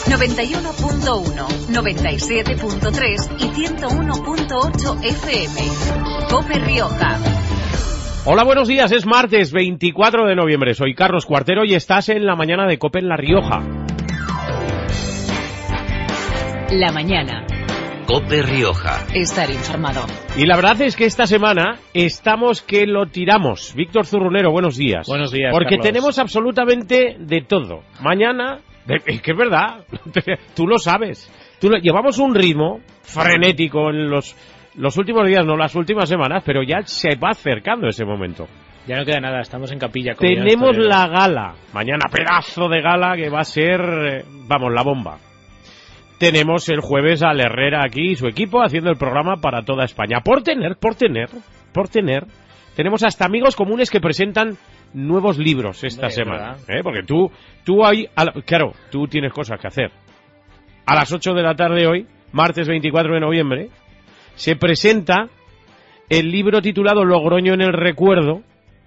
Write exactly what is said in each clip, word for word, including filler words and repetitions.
noventa y uno punto uno, noventa y siete punto tres y ciento uno punto ocho F M. COPE Rioja. Hola, buenos días, es martes veinticuatro de noviembre, soy Carlos Cuartero y estás en la mañana de COPE en La Rioja. La mañana. COPE Rioja. Estar informado. Y la verdad es que esta semana estamos que lo tiramos. Víctor Zurrunero, buenos días. Buenos días, Porque Carlos. tenemos absolutamente de todo. Mañana, es que es verdad, tú lo sabes. Tú lo, llevamos un ritmo frenético en los... Los últimos días, no las últimas semanas, pero ya se va acercando ese momento. Ya no queda nada, estamos en capilla. Como Tenemos la gala. Mañana pedazo de gala que va a ser, eh, vamos, la bomba. Tenemos el jueves al Herrera aquí y su equipo haciendo el programa para toda España. Por tener, por tener, por tener, tenemos hasta amigos comunes que presentan nuevos libros esta Hombre, semana. ¿eh? Porque tú, tú ahí, claro, tú tienes cosas que hacer. A las ocho de la tarde hoy, martes veinticuatro de noviembre, se presenta el libro titulado Logroño en el Recuerdo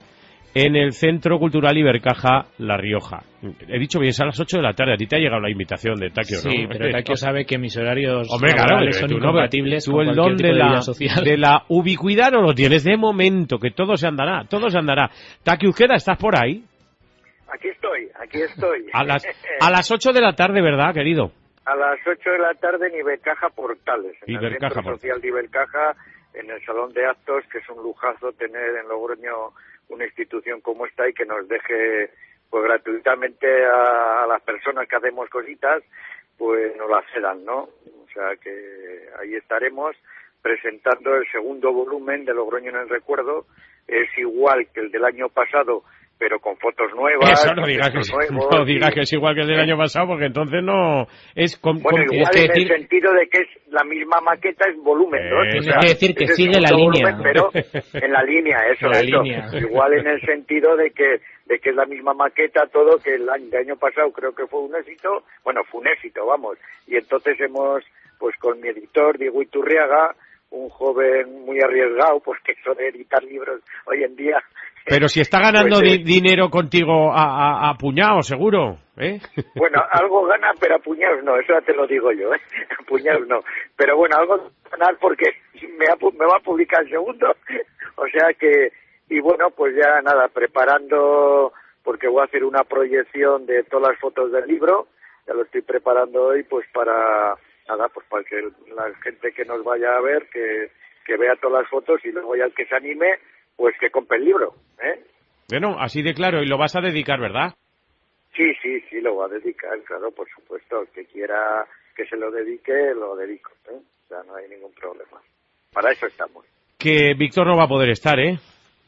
en el Centro Cultural Ibercaja La Rioja. He dicho bien, es a las ocho de la tarde. A ti te ha llegado la invitación de Taquio, ¿no? Sí, pero Taquio sabe que mis horarios Hombre, claro, laborales son tú, incompatibles tú con el cualquier don tipo de de la, vida social. de la ubicuidad no lo tienes de momento, que todo se andará, todo se andará. Taquio Uzqueda, ¿estás por ahí? Aquí estoy, aquí estoy. A las, a las ocho de la tarde, ¿verdad, querido? A las ocho de la tarde en Ibercaja Portales, en Ibercaja, el Centro Social de Ibercaja, en el Salón de Actos, que es un lujazo tener en Logroño una institución como esta y que nos deje pues gratuitamente a, a las personas que hacemos cositas, pues nos la cedan, ¿no? O sea que ahí estaremos presentando el segundo volumen de Logroño en el Recuerdo. Es igual que el del año pasado, pero con fotos nuevas. Eso no digas que, nuevos, no digas y... que es igual que el del año pasado, porque entonces no es con, bueno, con, igual es que en decir... el sentido de que es la misma maqueta en volumen, ¿no? Eh, Tienes o sea, que decir que sigue la línea. Volumen, pero en la línea, eso, en la eso. Línea. Igual en el sentido de que de que es la misma maqueta, todo, que el año, el año pasado creo que fue un éxito. Bueno, fue un éxito, vamos. Y entonces hemos, pues con mi editor, Diego Iturriaga, un joven muy arriesgado, porque eso de editar libros hoy en día... Pero si está ganando pues, eh, di- dinero contigo a, a, a puñados, seguro, ¿eh? Bueno, algo gana, pero a puñados no, eso ya te lo digo yo, ¿eh? A puñados no. Pero bueno, algo ganar porque me, ha, me va a publicar el segundo, o sea que... Y bueno, pues ya nada, preparando, porque voy a hacer una proyección de todas las fotos del libro, ya lo estoy preparando hoy, pues para... Nada, pues para que la gente que nos vaya a ver, que, que vea todas las fotos y luego ya el que se anime, pues que compre el libro, ¿eh? Bueno, así de claro, y lo vas a dedicar, ¿verdad? Sí, sí, sí, lo voy a dedicar, claro, por supuesto. El que quiera que se lo dedique, lo dedico, ¿eh? O sea, no hay ningún problema. Para eso estamos. Que Víctor no va a poder estar, ¿eh?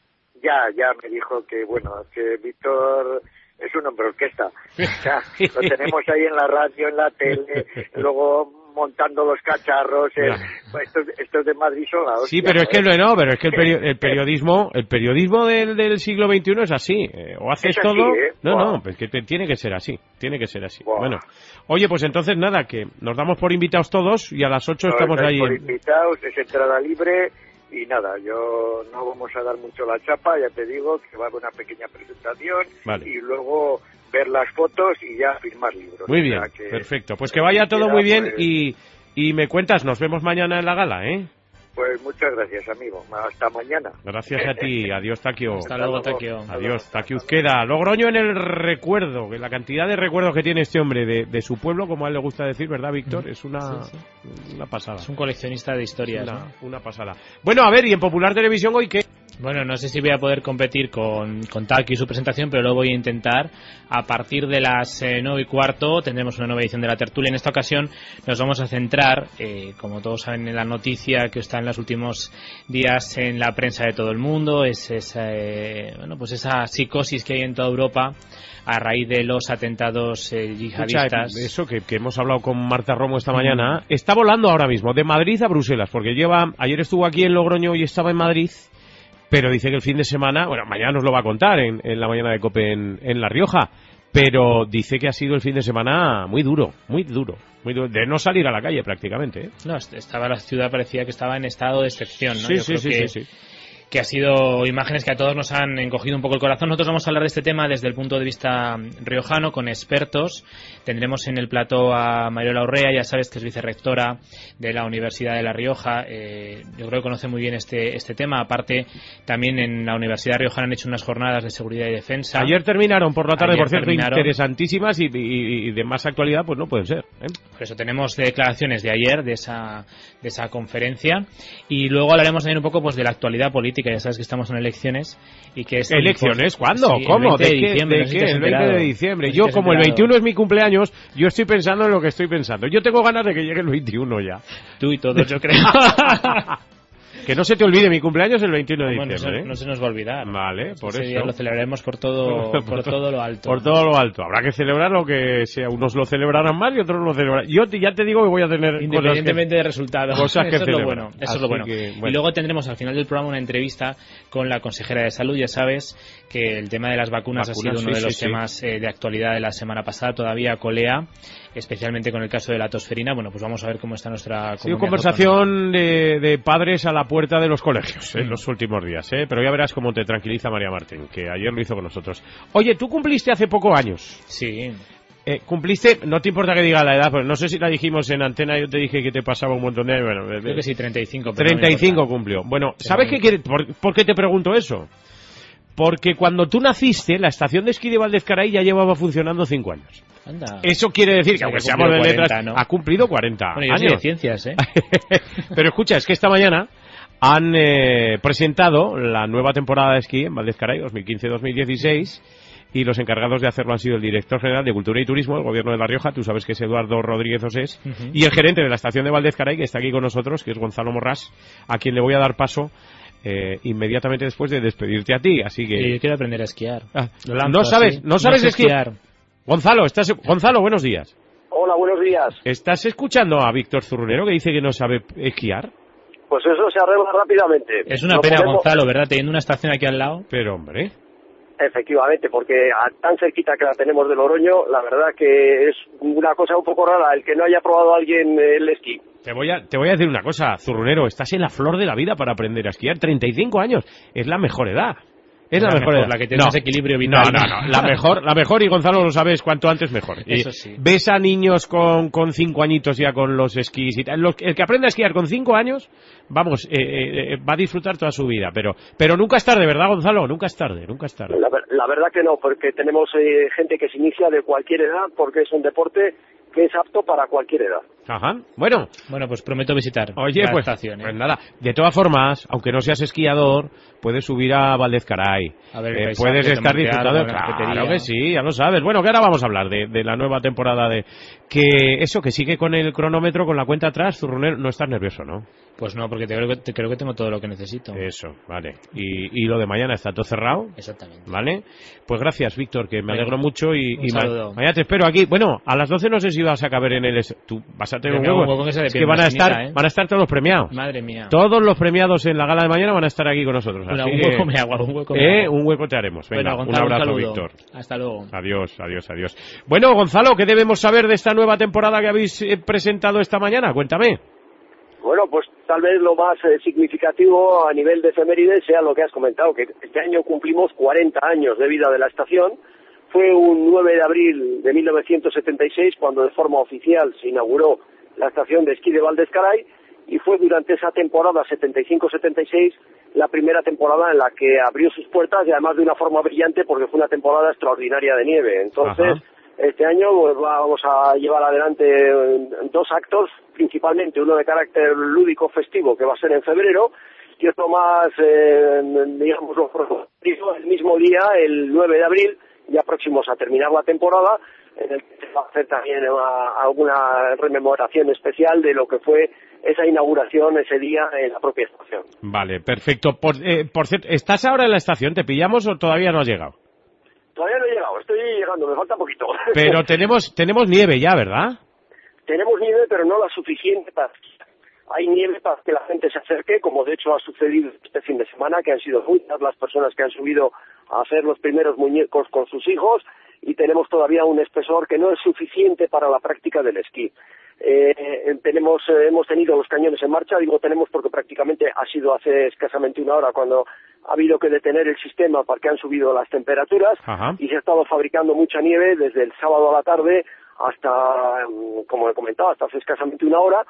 Ya, ya me dijo que, bueno, que Víctor es un hombre orquesta. O sea, lo tenemos ahí en la radio, en la tele, luego montando los cacharros, el, estos, estos de Madrid son la hostia. Sí, pero es que no, no, pero es que el, peri- el periodismo, el periodismo del, del siglo veintiuno es así. Eh, o haces Es así, todo, ¿eh? no, Wow. no, pues que te- tiene que ser así, tiene que ser así. Wow. Bueno, oye, pues entonces nada, que nos damos por invitados todos y a las ocho No, estamos estáis ahí. por En... invitados, es entrada libre y nada, yo no vamos a dar mucho la chapa, ya te digo que va a haber una pequeña presentación Vale. y luego ver las fotos y ya firmar libros. Muy O bien, sea que, perfecto. Pues que vaya todo quiera, muy bien pues, y, y me cuentas, nos vemos mañana en la gala, ¿eh? Pues muchas gracias, amigo. Hasta mañana. Gracias a ti, adiós Taquio. Hasta luego, Taquio. Adiós, Taquio Uzqueda. Logroño en el recuerdo, que la cantidad de recuerdos que tiene este hombre de, de su pueblo, como a él le gusta decir, ¿verdad, Víctor? Es una, Sí, una pasada. Es un coleccionista de historias, Una, ¿no? una pasada. Bueno, a ver, y en Popular Televisión hoy, ¿qué? Bueno, no sé si voy a poder competir con, con Taquio y su presentación, pero lo voy a intentar. A partir de las eh, nueve y cuarto tendremos una nueva edición de la tertulia. En esta ocasión nos vamos a centrar, eh, como todos saben, en la noticia que está en los últimos días en la prensa de todo el mundo. Es esa, eh, bueno, pues esa psicosis que hay en toda Europa a raíz de los atentados eh, yihadistas. Escucha, eso que, que hemos hablado con Marta Romo esta mañana, mm. está volando ahora mismo, de Madrid a Bruselas, porque lleva, ayer estuvo aquí en Logroño y estaba en Madrid, pero dice que el fin de semana, bueno, mañana nos lo va a contar en, en la mañana de COPE en, en La Rioja, pero dice que ha sido el fin de semana muy duro, muy duro, muy duro, de no salir a la calle prácticamente, ¿eh? No, estaba la ciudad, parecía que estaba en estado de excepción, ¿no? Sí, Yo sí, creo sí, que sí, sí. que ha sido imágenes que a todos nos han encogido un poco el corazón. Nosotros vamos a hablar de este tema desde el punto de vista riojano, con expertos. Tendremos en el plató a Mariola Urrea, ya sabes que es vicerrectora de la Universidad de La Rioja. Eh, yo creo que conoce muy bien este, este tema. Aparte, también en la Universidad Riojana han hecho unas jornadas de seguridad y defensa. Ayer terminaron por la tarde, Ayer por cierto, terminaron. interesantísimas y, y, y de más actualidad, pues no pueden ser, ¿eh? Por eso tenemos declaraciones de ayer, de esa, de esa conferencia. Y luego hablaremos también un poco pues de la actualidad política. Ya sabes que estamos en elecciones y que es ¿Elecciones? ¿Cuándo? Sí, ¿Cómo? el veinte ¿De de qué? diciembre, ¿De no sé qué? si te has El veinte de enterado. diciembre. No sé Yo, si te has como el enterado. veintiuno es mi cumpleaños, yo estoy pensando en lo que estoy pensando. Yo tengo ganas de que llegue el veintiuno ya. Tú y todos, yo creo. Que no se te olvide, mi cumpleaños es el veintiuno de Bueno, diciembre. no, se, no se nos va a olvidar. Vale, por Ese eso. día lo celebraremos por todo, por todo lo alto. Por todo lo alto. Habrá que celebrar lo que sea. Unos lo celebrarán más y otros lo celebrarán. Yo te- ya te digo que voy a tener Independientemente cosas de resultados. cosas que eso es lo celebrar. bueno. Eso Así es lo bueno. que, bueno. Y luego tendremos al final del programa una entrevista con la consejera de salud. Ya sabes que el tema de las vacunas, Vacunas, ha sido uno sí, de los sí, sí. temas eh, de actualidad de la semana pasada. Todavía colea, especialmente con el caso de la tosferina. Bueno, pues vamos a ver cómo está nuestra Ha sido comunidad conversación de, de padres a la puerta de los colegios en los últimos días, ¿eh? Pero ya verás cómo te tranquiliza María Martín, que ayer lo hizo con nosotros. Oye, tú cumpliste hace poco años. Sí. Eh, cumpliste, no te importa que diga la edad, pero no sé si la dijimos en antena, yo te dije que te pasaba un montón de años. Bueno, Creo que sí, treinta y cinco. pero no me treinta y cinco importa. cumplió. Bueno, Pero ¿sabes no qué me quiere, por, por qué te pregunto eso? Porque cuando tú naciste, la estación de esquí de Valdezcaray ya llevaba funcionando cinco años. Anda. Eso quiere decir O sea, que, aunque que seamos de cumplió letras, cuarenta, ¿no? ha cumplido cuarenta Bueno, yo soy años. de ciencias, ¿eh? Pero escucha, es que esta mañana han eh, presentado la nueva temporada de esquí en Valdezcaray dos mil quince dos mil dieciséis y los encargados de hacerlo han sido el director general de Cultura y Turismo del Gobierno de La Rioja, tú sabes que es Eduardo Rodríguez Osés, Ujú. y el gerente de la estación de Valdezcaray, que está aquí con nosotros, que es Gonzalo Morrás, a quien le voy a dar paso eh, inmediatamente después de despedirte a ti, así que... Y yo quiero aprender a esquiar. Ah, Lo lanzo no sabes, así. no sabes sé esquiar. Gonzalo, estás, Gonzalo, buenos días. Hola, buenos días. ¿Estás escuchando a Víctor Zurrunero que dice que no sabe esquiar? Pues eso se arregla rápidamente. Es una Lo pena, podemos- Gonzalo, ¿verdad? Teniendo una estación aquí al lado. Pero hombre, Efectivamente, porque a tan cerquita que la tenemos de Loroño, la verdad que es una cosa un poco rara el que no haya probado alguien el esquí. te voy a te voy a decir una cosa, Zurrunero, estás en la flor de la vida para aprender a esquiar. treinta y cinco años, es la mejor edad. Es la, La mejor, mejor, edad. la que tiene no, más equilibrio vital. No, no, no, la mejor, la mejor, y Gonzalo lo sabes, cuanto antes mejor. Y Eso sí. ves a niños con, con cinco añitos ya con los esquís y tal. Los- el que aprende a esquiar con cinco años, vamos, eh, eh, eh, va a disfrutar toda su vida. Pero, pero nunca es tarde, ¿verdad, Gonzalo? Nunca es tarde, nunca es tarde. La, ver- la verdad que no, porque tenemos eh, gente que se inicia de cualquier edad, porque es un deporte que es apto para cualquier edad. Ajá. Bueno, Bueno, pues prometo visitar oye, la pues, estación, ¿eh? pues nada. De todas formas, aunque no seas esquiador, puedes subir a Valdezcaray. A ver el Eh, paisaje, puedes estar tomarte disfrutando. algo en la Claro cafetería. que sí, ya lo sabes. Bueno, que ahora vamos a hablar de, de la nueva temporada de... Que eso, que sigue con el cronómetro, con la cuenta atrás, Zurrunero, no estás nervioso, ¿no? Pues no, porque te creo, que, te creo que tengo todo lo que necesito. Eso, vale. Y, y lo de mañana está todo cerrado, Exactamente. ¿vale? Pues gracias, Víctor, que me Venga, alegro mucho y, un y ma- saludo. mañana te espero aquí. Bueno, a las doce no sé si vas a caber en el... es- Tú vas a tener Yo un me hago huevo. un hueco que sea de Es pie que en van una a estar, esquinita, ¿eh? van a estar todos los premiados. Madre mía. Todos los premiados en la gala de mañana van a estar aquí con nosotros. Una- así un que, hueco me hago, un hueco me eh, hago. un hueco te haremos. Venga, Bueno, un Gonzalo, abrazo, saludo. Víctor. Hasta luego. Adiós, adiós, adiós. Bueno, Gonzalo, ¿qué debemos saber de esta nueva temporada que habéis eh, presentado esta mañana? Cuéntame. Bueno, pues tal vez lo más eh, significativo a nivel de efemérides sea lo que has comentado, que este año cumplimos cuarenta años de vida de la estación. Fue un nueve de abril de mil novecientos setenta y seis cuando de forma oficial se inauguró la estación de esquí de Valdezcaray, y fue durante esa temporada setenta y cinco setenta y seis la primera temporada en la que abrió sus puertas, y además de una forma brillante porque fue una temporada extraordinaria de nieve. Entonces, Ajá. este año pues, vamos a llevar adelante eh, dos actos, principalmente uno de carácter lúdico festivo que va a ser en febrero, y otro más, eh, digamos, el mismo día, el nueve de abril, ya próximos a terminar la temporada, en el que se va a hacer también una, alguna rememoración especial de lo que fue esa inauguración ese día en la propia estación. Vale, perfecto. Por, eh, por cierto, ¿estás ahora en la estación? ¿Te pillamos o todavía no has llegado? Todavía no he llegado, estoy llegando, me falta poquito. Pero tenemos tenemos nieve ya, ¿verdad? Tenemos nieve, pero no la suficiente para... Hay nieve para que la gente se acerque, como de hecho ha sucedido este fin de semana, que han sido muchas las personas que han subido a hacer los primeros muñecos con sus hijos, y tenemos todavía un espesor que no es suficiente para la práctica del esquí. Eh, tenemos, eh, hemos tenido los cañones en marcha, digo tenemos porque prácticamente ha sido hace escasamente una hora cuando ha habido que detener el sistema porque han subido las temperaturas. Ajá. Y se ha estado fabricando mucha nieve desde el sábado a la tarde hasta, como he comentado, hasta hace escasamente una hora.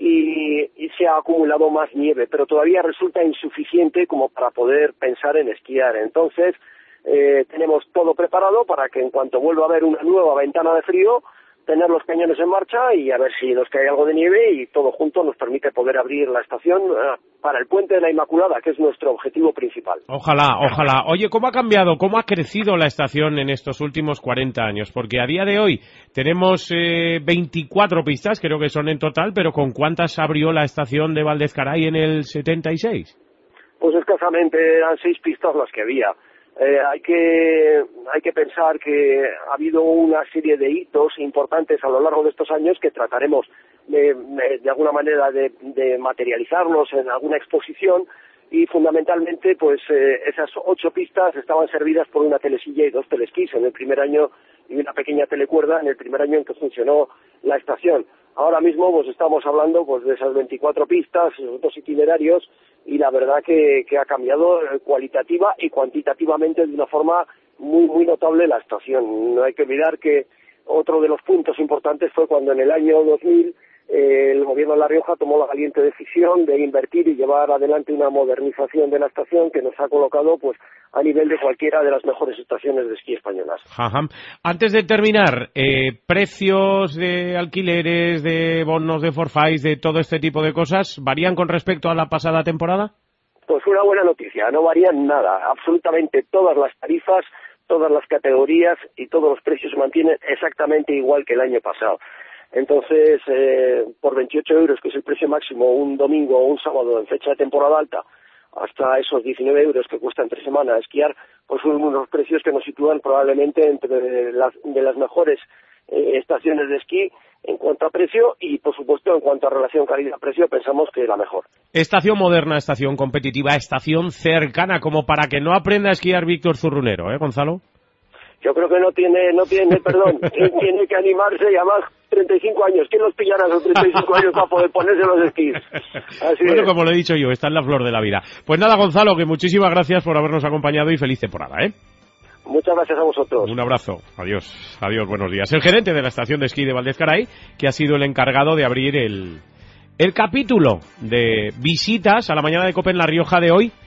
Y, y se ha acumulado más nieve, pero todavía resulta insuficiente como para poder pensar en esquiar. Entonces, eh, tenemos todo preparado para que en cuanto vuelva a haber una nueva ventana de frío, tener los cañones en marcha y a ver si nos cae algo de nieve y todo junto nos permite poder abrir la estación uh, para el Puente de la Inmaculada, que es nuestro objetivo principal. Ojalá, ojalá. Oye, ¿cómo ha cambiado, cómo ha crecido la estación en estos últimos cuarenta años? Porque a día de hoy tenemos eh, veinticuatro pistas, creo que son en total, pero ¿con cuántas abrió la estación de Valdezcaray en el setenta y seis? Pues escasamente eran seis pistas las que había. Eh, hay que hay que pensar que ha habido una serie de hitos importantes a lo largo de estos años que trataremos de, de, de alguna manera de, de materializarlos en alguna exposición y fundamentalmente pues eh, esas ocho pistas estaban servidas por una telesilla y dos telesquís en el primer año y una pequeña telecuerda en el primer año en que funcionó la estación. Ahora mismo pues estamos hablando pues de esas veinticuatro pistas, esos dos itinerarios y la verdad que, que ha cambiado cualitativa y cuantitativamente de una forma muy muy notable la estación. No hay que olvidar que otro de los puntos importantes fue cuando en el año dos mil eh, el gobierno de La Rioja tomó la valiente decisión de invertir y llevar adelante una modernización de la estación que nos ha colocado pues a nivel de cualquiera de las mejores estaciones de esquí españolas. Ajá. Antes de terminar, eh, precios de alquileres, de bonos, de forfais, de todo este tipo de cosas, ¿varían con respecto a la pasada temporada? Pues una buena noticia, no varían nada, absolutamente todas las tarifas, todas las categorías y todos los precios se mantienen exactamente igual que el año pasado. Entonces, eh, por veintiocho euros, que es el precio máximo, un domingo o un sábado en fecha de temporada alta, hasta esos diecinueve euros que cuesta entre semana esquiar, pues son unos precios que nos sitúan probablemente entre las, de las mejores eh, estaciones de esquí en cuanto a precio y, por supuesto, en cuanto a relación calidad-precio, pensamos que la mejor. Estación moderna, estación competitiva, estación cercana, como para que no aprenda a esquiar Víctor Zurrunero, ¿eh, Gonzalo? Yo creo que no tiene, no tiene, perdón, tiene que animarse y además treinta y cinco años. ¿Quién los pillará a esos treinta y cinco años para poder ponerse los esquís? Así bueno, es. Como lo he dicho yo, está en la flor de la vida. Pues nada, Gonzalo, que muchísimas gracias por habernos acompañado y feliz temporada, ¿eh? Muchas gracias a vosotros. Un abrazo. Adiós. Adiós, buenos días. El gerente de la estación de esquí de Valdezcaray, que ha sido el encargado de abrir el, el capítulo de visitas a la mañana de COPE en La Rioja de hoy,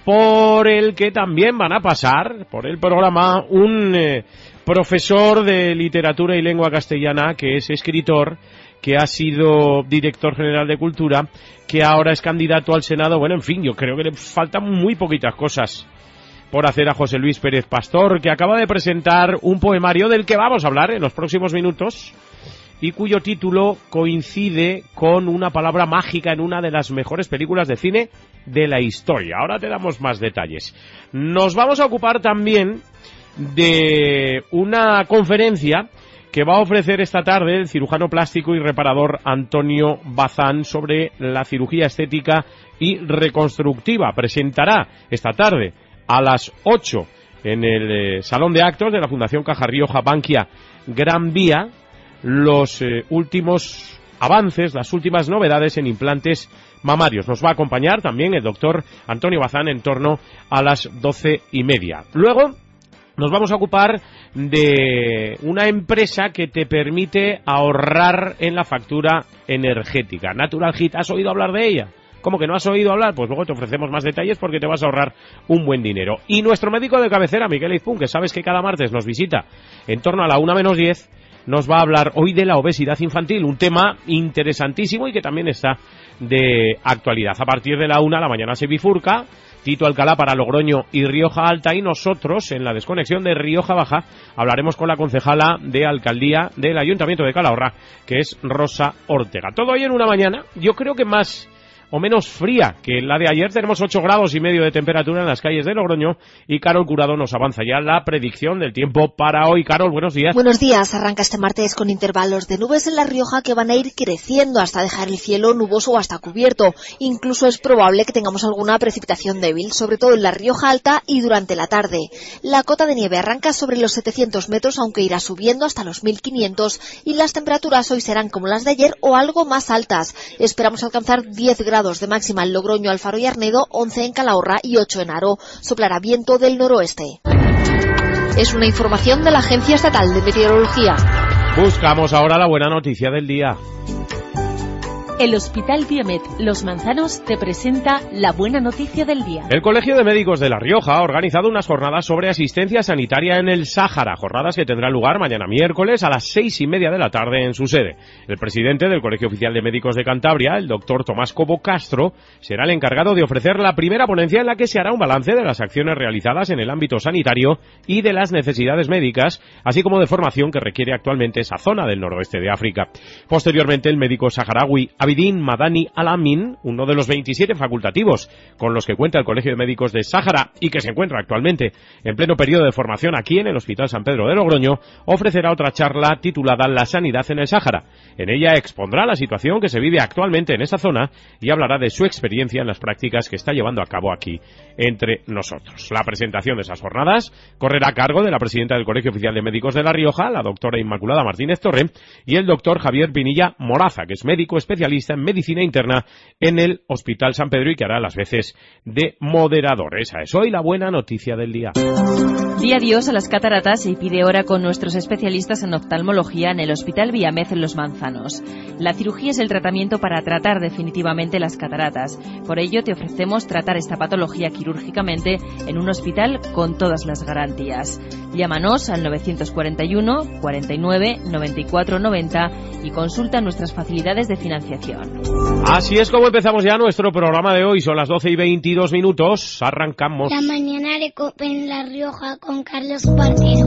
por el que también van a pasar por el programa un eh, profesor de literatura y lengua castellana que es escritor, que ha sido director general de Cultura, que ahora es candidato al Senado. Bueno, en fin, yo creo que le faltan muy poquitas cosas por hacer a José Luis Pérez Pastor, que acaba de presentar un poemario del que vamos a hablar en los próximos minutos y cuyo título coincide con una palabra mágica en una de las mejores películas de cine de la historia. Ahora te damos más detalles. Nos vamos a ocupar también de una conferencia que va a ofrecer esta tarde el cirujano plástico y reparador Antonio Bazán sobre la cirugía estética y reconstructiva. Presentará esta tarde a las ocho en el eh, Salón de Actos de la Fundación Caja Rioja Bankia Gran Vía los eh, últimos avances, las últimas novedades en implantes mamarios. Nos va a acompañar también el doctor Antonio Bazán en torno a las doce y media. Luego nos vamos a ocupar de una empresa que te permite ahorrar en la factura energética. Natural Heat, ¿has oído hablar de ella? ¿Cómo que no has oído hablar? Pues luego te ofrecemos más detalles porque te vas a ahorrar un buen dinero. Y nuestro médico de cabecera, Miguel Izpún, que sabes que cada martes nos visita en torno a la una menos diez, nos va a hablar hoy de la obesidad infantil, un tema interesantísimo y que también está de actualidad. A partir de la una, la mañana se bifurca Tito Alcalá para Logroño y Rioja Alta, y nosotros, en la desconexión de Rioja Baja, hablaremos con la concejala de Alcaldía del Ayuntamiento de Calahorra, que es Rosa Ortega. Todo hoy en una mañana, yo creo que más o menos fría que la de ayer. Tenemos ocho grados y medio de temperatura en las calles de Logroño y Carol Curado nos avanza ya la predicción del tiempo para hoy. Carol, buenos días. Buenos días. Arranca este martes con intervalos de nubes en La Rioja que van a ir creciendo hasta dejar el cielo nuboso o hasta cubierto. Incluso es probable que tengamos alguna precipitación débil, sobre todo en La Rioja Alta y durante la tarde. La cota de nieve arranca sobre los setecientos metros, aunque irá subiendo hasta los mil quinientos, y las temperaturas hoy serán como las de ayer o algo más altas. Esperamos alcanzar diez grados de máxima en Logroño, Alfaro y Arnedo, once en Calahorra y ocho en Haro. Soplará viento del noroeste. Es una información de la Agencia Estatal de Meteorología. Buscamos ahora la buena noticia del día. El Hospital Biomet Los Manzanos te presenta la buena noticia del día. El Colegio de Médicos de La Rioja ha organizado unas jornadas sobre asistencia sanitaria en el Sáhara, jornadas que tendrán lugar mañana miércoles a las seis y media de la tarde en su sede. El presidente del Colegio Oficial de Médicos de Cantabria, el doctor Tomás Cobo Castro, será el encargado de ofrecer la primera ponencia en la que se hará un balance de las acciones realizadas en el ámbito sanitario y de las necesidades médicas, así como de formación que requiere actualmente esa zona del noroeste de África. Posteriormente, el médico saharaui Abidin Madani Alamin, uno de los veintisiete facultativos con los que cuenta el Colegio de Médicos de Sáhara y que se encuentra actualmente en pleno periodo de formación aquí en el Hospital San Pedro de Logroño, ofrecerá otra charla titulada La sanidad en el Sáhara. En ella expondrá la situación que se vive actualmente en esa zona y hablará de su experiencia en las prácticas que está llevando a cabo aquí entre nosotros. La presentación de esas jornadas correrá a cargo de la presidenta del Colegio Oficial de Médicos de La Rioja, la doctora Inmaculada Martínez Torre, y el doctor Javier Pinilla Moraza, que es médico especialista en medicina interna en el Hospital San Pedro y que hará las veces de moderador. Esa es hoy la buena noticia del día. Di adiós a las cataratas y pide hora con nuestros especialistas en oftalmología en el Hospital Viamez en Los Manzanos. La cirugía es el tratamiento para tratar definitivamente las cataratas. Por ello te ofrecemos tratar esta patología quirúrgicamente en un hospital con todas las garantías. Llámanos al novecientos cuarenta y uno, cuarenta y nueve, noventa y cuatro noventa y consulta nuestras facilidades de financiación. Así es como empezamos ya nuestro programa de hoy. Son las doce y veintidós minutos. Arrancamos. La mañana de COPE en La Rioja con Carlos Partero.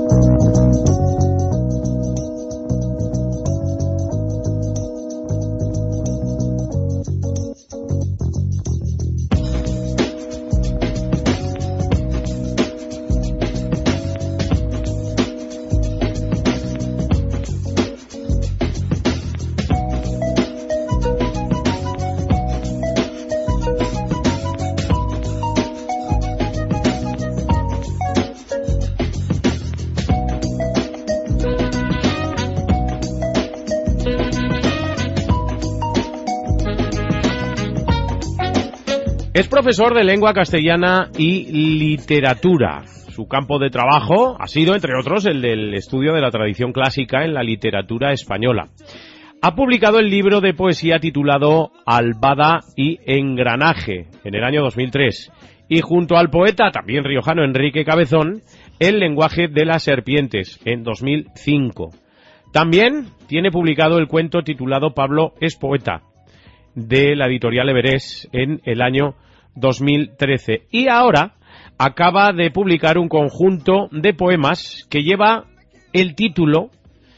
Es profesor de lengua castellana y literatura. Su campo de trabajo ha sido, entre otros, el del estudio de la tradición clásica en la literatura española. Ha publicado el libro de poesía titulado Albada y Engranaje en el año dos mil tres y junto al poeta, también riojano, Enrique Cabezón, El lenguaje de las serpientes en dos mil cinco. También tiene publicado el cuento titulado Pablo es poeta de la editorial Everest en el año dos mil trece. Y ahora acaba de publicar un conjunto de poemas que lleva el título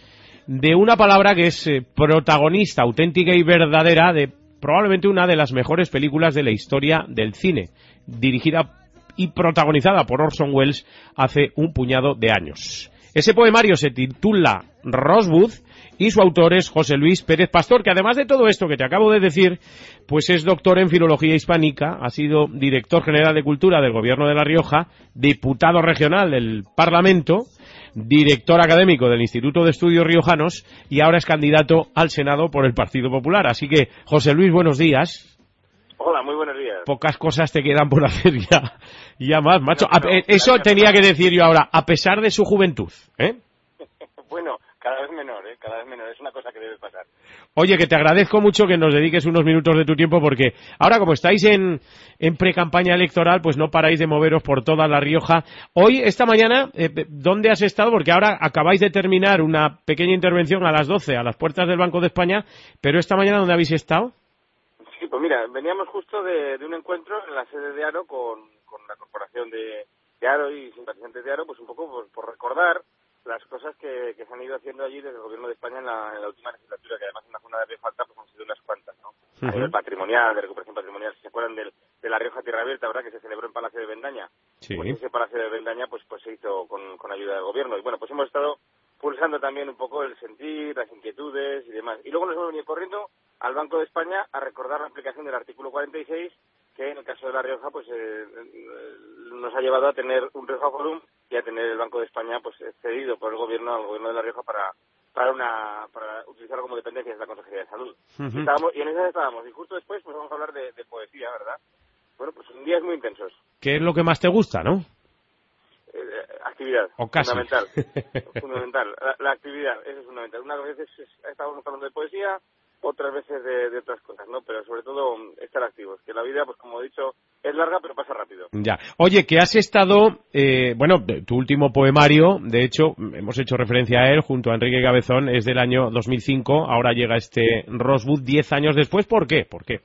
de una palabra que es eh, protagonista auténtica y verdadera de probablemente una de las mejores películas de la historia del cine, dirigida y protagonizada por Orson Welles hace un puñado de años. Ese poemario se titula Rosebud y su autor es José Luis Pérez Pastor, que además de todo esto que te acabo de decir, pues es doctor en Filología Hispánica, ha sido director general de Cultura del Gobierno de La Rioja, diputado regional del Parlamento, director académico del Instituto de Estudios Riojanos y ahora es candidato al Senado por el Partido Popular. Así que, José Luis, buenos días. Hola, muy buenos días. Pocas cosas te quedan por hacer ya, ya más, macho. No, no, a, eso gracias, tenía no. que decir yo ahora, a pesar de su juventud, ¿eh? Bueno, cada vez menor, ¿eh? Cada vez menor. Es una cosa que debe pasar. Oye, que te agradezco mucho que nos dediques unos minutos de tu tiempo porque ahora como estáis en, en pre-campaña electoral, pues no paráis de moveros por toda La Rioja. Hoy, esta mañana, eh, ¿dónde has estado? Porque ahora acabáis de terminar una pequeña intervención a las doce a las puertas del Banco de España, pero esta mañana, ¿dónde habéis estado? Sí, pues mira, veníamos justo de, de un encuentro en la sede de Haro con, con la corporación de, de Haro y simpatizantes de Haro, pues un poco por, por recordar las cosas que, que se han ido haciendo allí desde el gobierno de España en la, en la última legislatura, que además en la zona de Rioja Alta pues han sido unas cuantas, ¿no? Uh-huh. A nivel patrimonial, de recuperación patrimonial. Si se acuerdan del, de la Rioja Tierra Abierta, ¿verdad?, que se celebró en Palacio de Bendaña. Sí. Pues ese Palacio de Bendaña pues pues se hizo con, con ayuda del gobierno. Y bueno, pues hemos estado pulsando también un poco el sentir, las inquietudes y demás. Y luego nos hemos venido corriendo al Banco de España a recordar la aplicación del artículo cuarenta y seis, que en el caso de La Rioja pues eh, nos ha llevado a tener un Rioja Forum y a tener el Banco de España pues cedido por el gobierno al gobierno de La Rioja para para una para utilizarlo como dependencia de la Consejería de Salud. Uh-huh. Y, estábamos, y en esa estábamos. Y justo después pues vamos a hablar de, de poesía, ¿verdad? Bueno, pues son días muy intensos. ¿Qué es lo que más te gusta, no? Eh, actividad. O casi. Fundamental. fundamental. La, la actividad, eso es fundamental. Una vez estábamos hablando de poesía, otras veces de, de otras cosas, ¿no? Pero sobre todo estar activos, que la vida, pues como he dicho, es larga pero pasa rápido. Ya. Oye, que has estado, eh, bueno, tu último poemario, de hecho, hemos hecho referencia a él junto a Enrique Cabezón, es del año dos mil cinco, ahora llega este Rosebud diez años después, ¿por qué? ¿Por qué?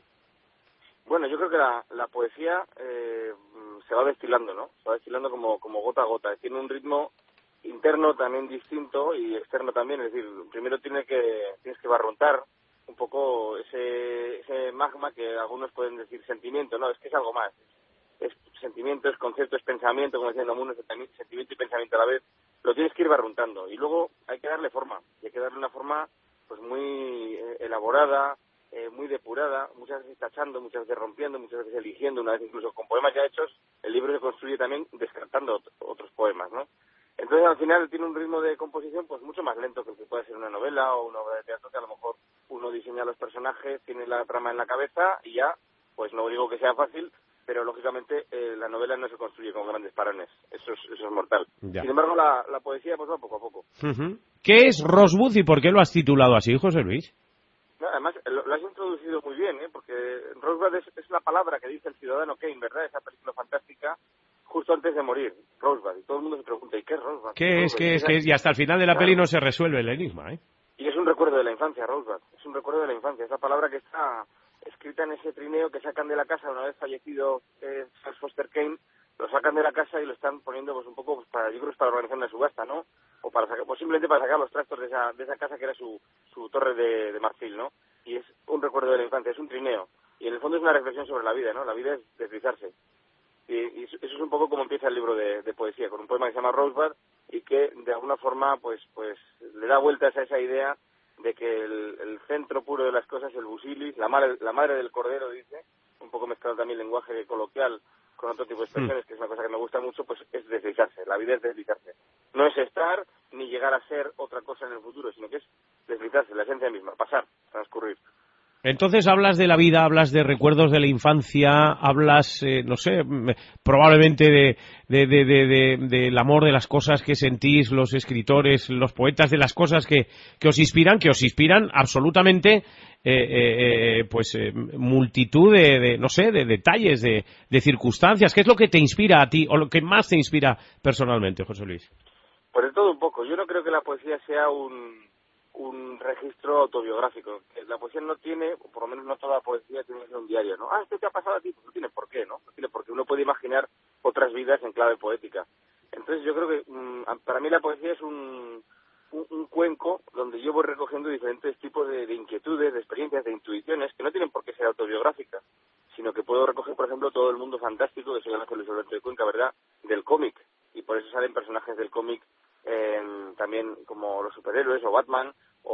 Bueno, yo creo que la, la poesía eh, se va destilando, ¿no? Se va destilando como, como gota a gota, tiene un ritmo interno también distinto y externo también, es decir, primero tiene que, tienes que barruntar un poco ese, ese magma que algunos pueden decir sentimiento, no, es que es algo más. Es sentimiento, es concepto, es pensamiento, como decían algunos, sentimiento y pensamiento a la vez. Lo tienes que ir barruntando y luego hay que darle forma. Y hay que darle una forma pues muy eh, elaborada, eh, muy depurada, muchas veces tachando, muchas veces rompiendo, muchas veces eligiendo, una vez incluso con poemas ya hechos, el libro se construye también descartando otros poemas, ¿no? Entonces al final tiene un ritmo de composición pues mucho más lento que el que puede ser una novela o una obra de teatro, que a lo mejor uno diseña los personajes, tiene la trama en la cabeza y ya, pues no digo que sea fácil, pero lógicamente eh, la novela no se construye con grandes parones, eso es, eso es mortal. Ya. Sin embargo, la, la poesía pues va poco a poco. Uh-huh. ¿Qué es Rosebud y por qué lo has titulado así, José Luis? No, además, lo, lo has introducido muy bien, ¿eh? Porque Rosebud es, es la palabra que dice el ciudadano Kane, ¿verdad? Esa película fantástica, justo antes de morir, Rosebud, y todo el mundo se pregunta, ¿y qué es Rosebud? ¿Qué es, qué es, qué es? Y hasta el final de la peli no se resuelve el enigma, ¿eh? Y es un recuerdo de la infancia, Rosebud, es un recuerdo de la infancia, esa palabra que está escrita en ese trineo que sacan de la casa una vez fallecido eh, Foster Kane, lo sacan de la casa y lo están poniendo pues un poco pues para, yo creo que es para organizar una subasta, ¿no? O para sacar, pues simplemente para sacar los trastos de esa, de esa casa que era su, su torre de, de marfil, ¿no? Y es un recuerdo de la infancia, es un trineo. Y en el fondo es una reflexión sobre la vida, ¿no? La vida es deslizarse. Y, y eso es un poco como empieza el libro de, de poesía, con un poema que se llama Rosebud y que de alguna forma pues pues le da vueltas a esa idea de que el, el centro puro de las cosas, el busilis, la madre, la madre del cordero, dice, un poco mezclado también lenguaje coloquial con otro tipo de expresiones, mm. que es una cosa que me gusta mucho, pues es deslizarse, la vida es deslizarse. No es estar ni llegar a ser otra cosa en el futuro, sino que es deslizarse, la esencia misma, pasar, transcurrir. Entonces hablas de la vida, hablas de recuerdos de la infancia, hablas, eh, no sé, probablemente de, de, de, de, de, del amor, de las cosas que sentís los escritores, los poetas, de las cosas que, que os inspiran, que os inspiran absolutamente, eh, eh, pues, eh, multitud de, de, no sé, de detalles, de, de circunstancias. ¿Qué es lo que te inspira a ti o lo que más te inspira personalmente, José Luis? Pues de todo un poco. Yo no creo que la poesía sea un... un registro autobiográfico. La poesía no tiene, o por lo menos no toda la poesía tiene que ser un diario, ¿no? Ah, esto te ha pasado a ti, pues no tiene por qué, ¿no? No tiene por qué. Uno puede imaginar otras vidas en clave poética. Entonces yo creo que mmm, para mí la poesía es un, un, un cuenco donde yo voy recogiendo diferentes tipos de, de inquietudes, de experiencias, de intuiciones que no tienen por qué ser autobiográficas, sino que puedo recoger, por ejemplo, todo el mundo fantástico, que se llama Luis Alberto de Cuenca, ¿verdad?, del cómic. Y por eso salen personajes del cómic eh, también como los superhéroes o Batman,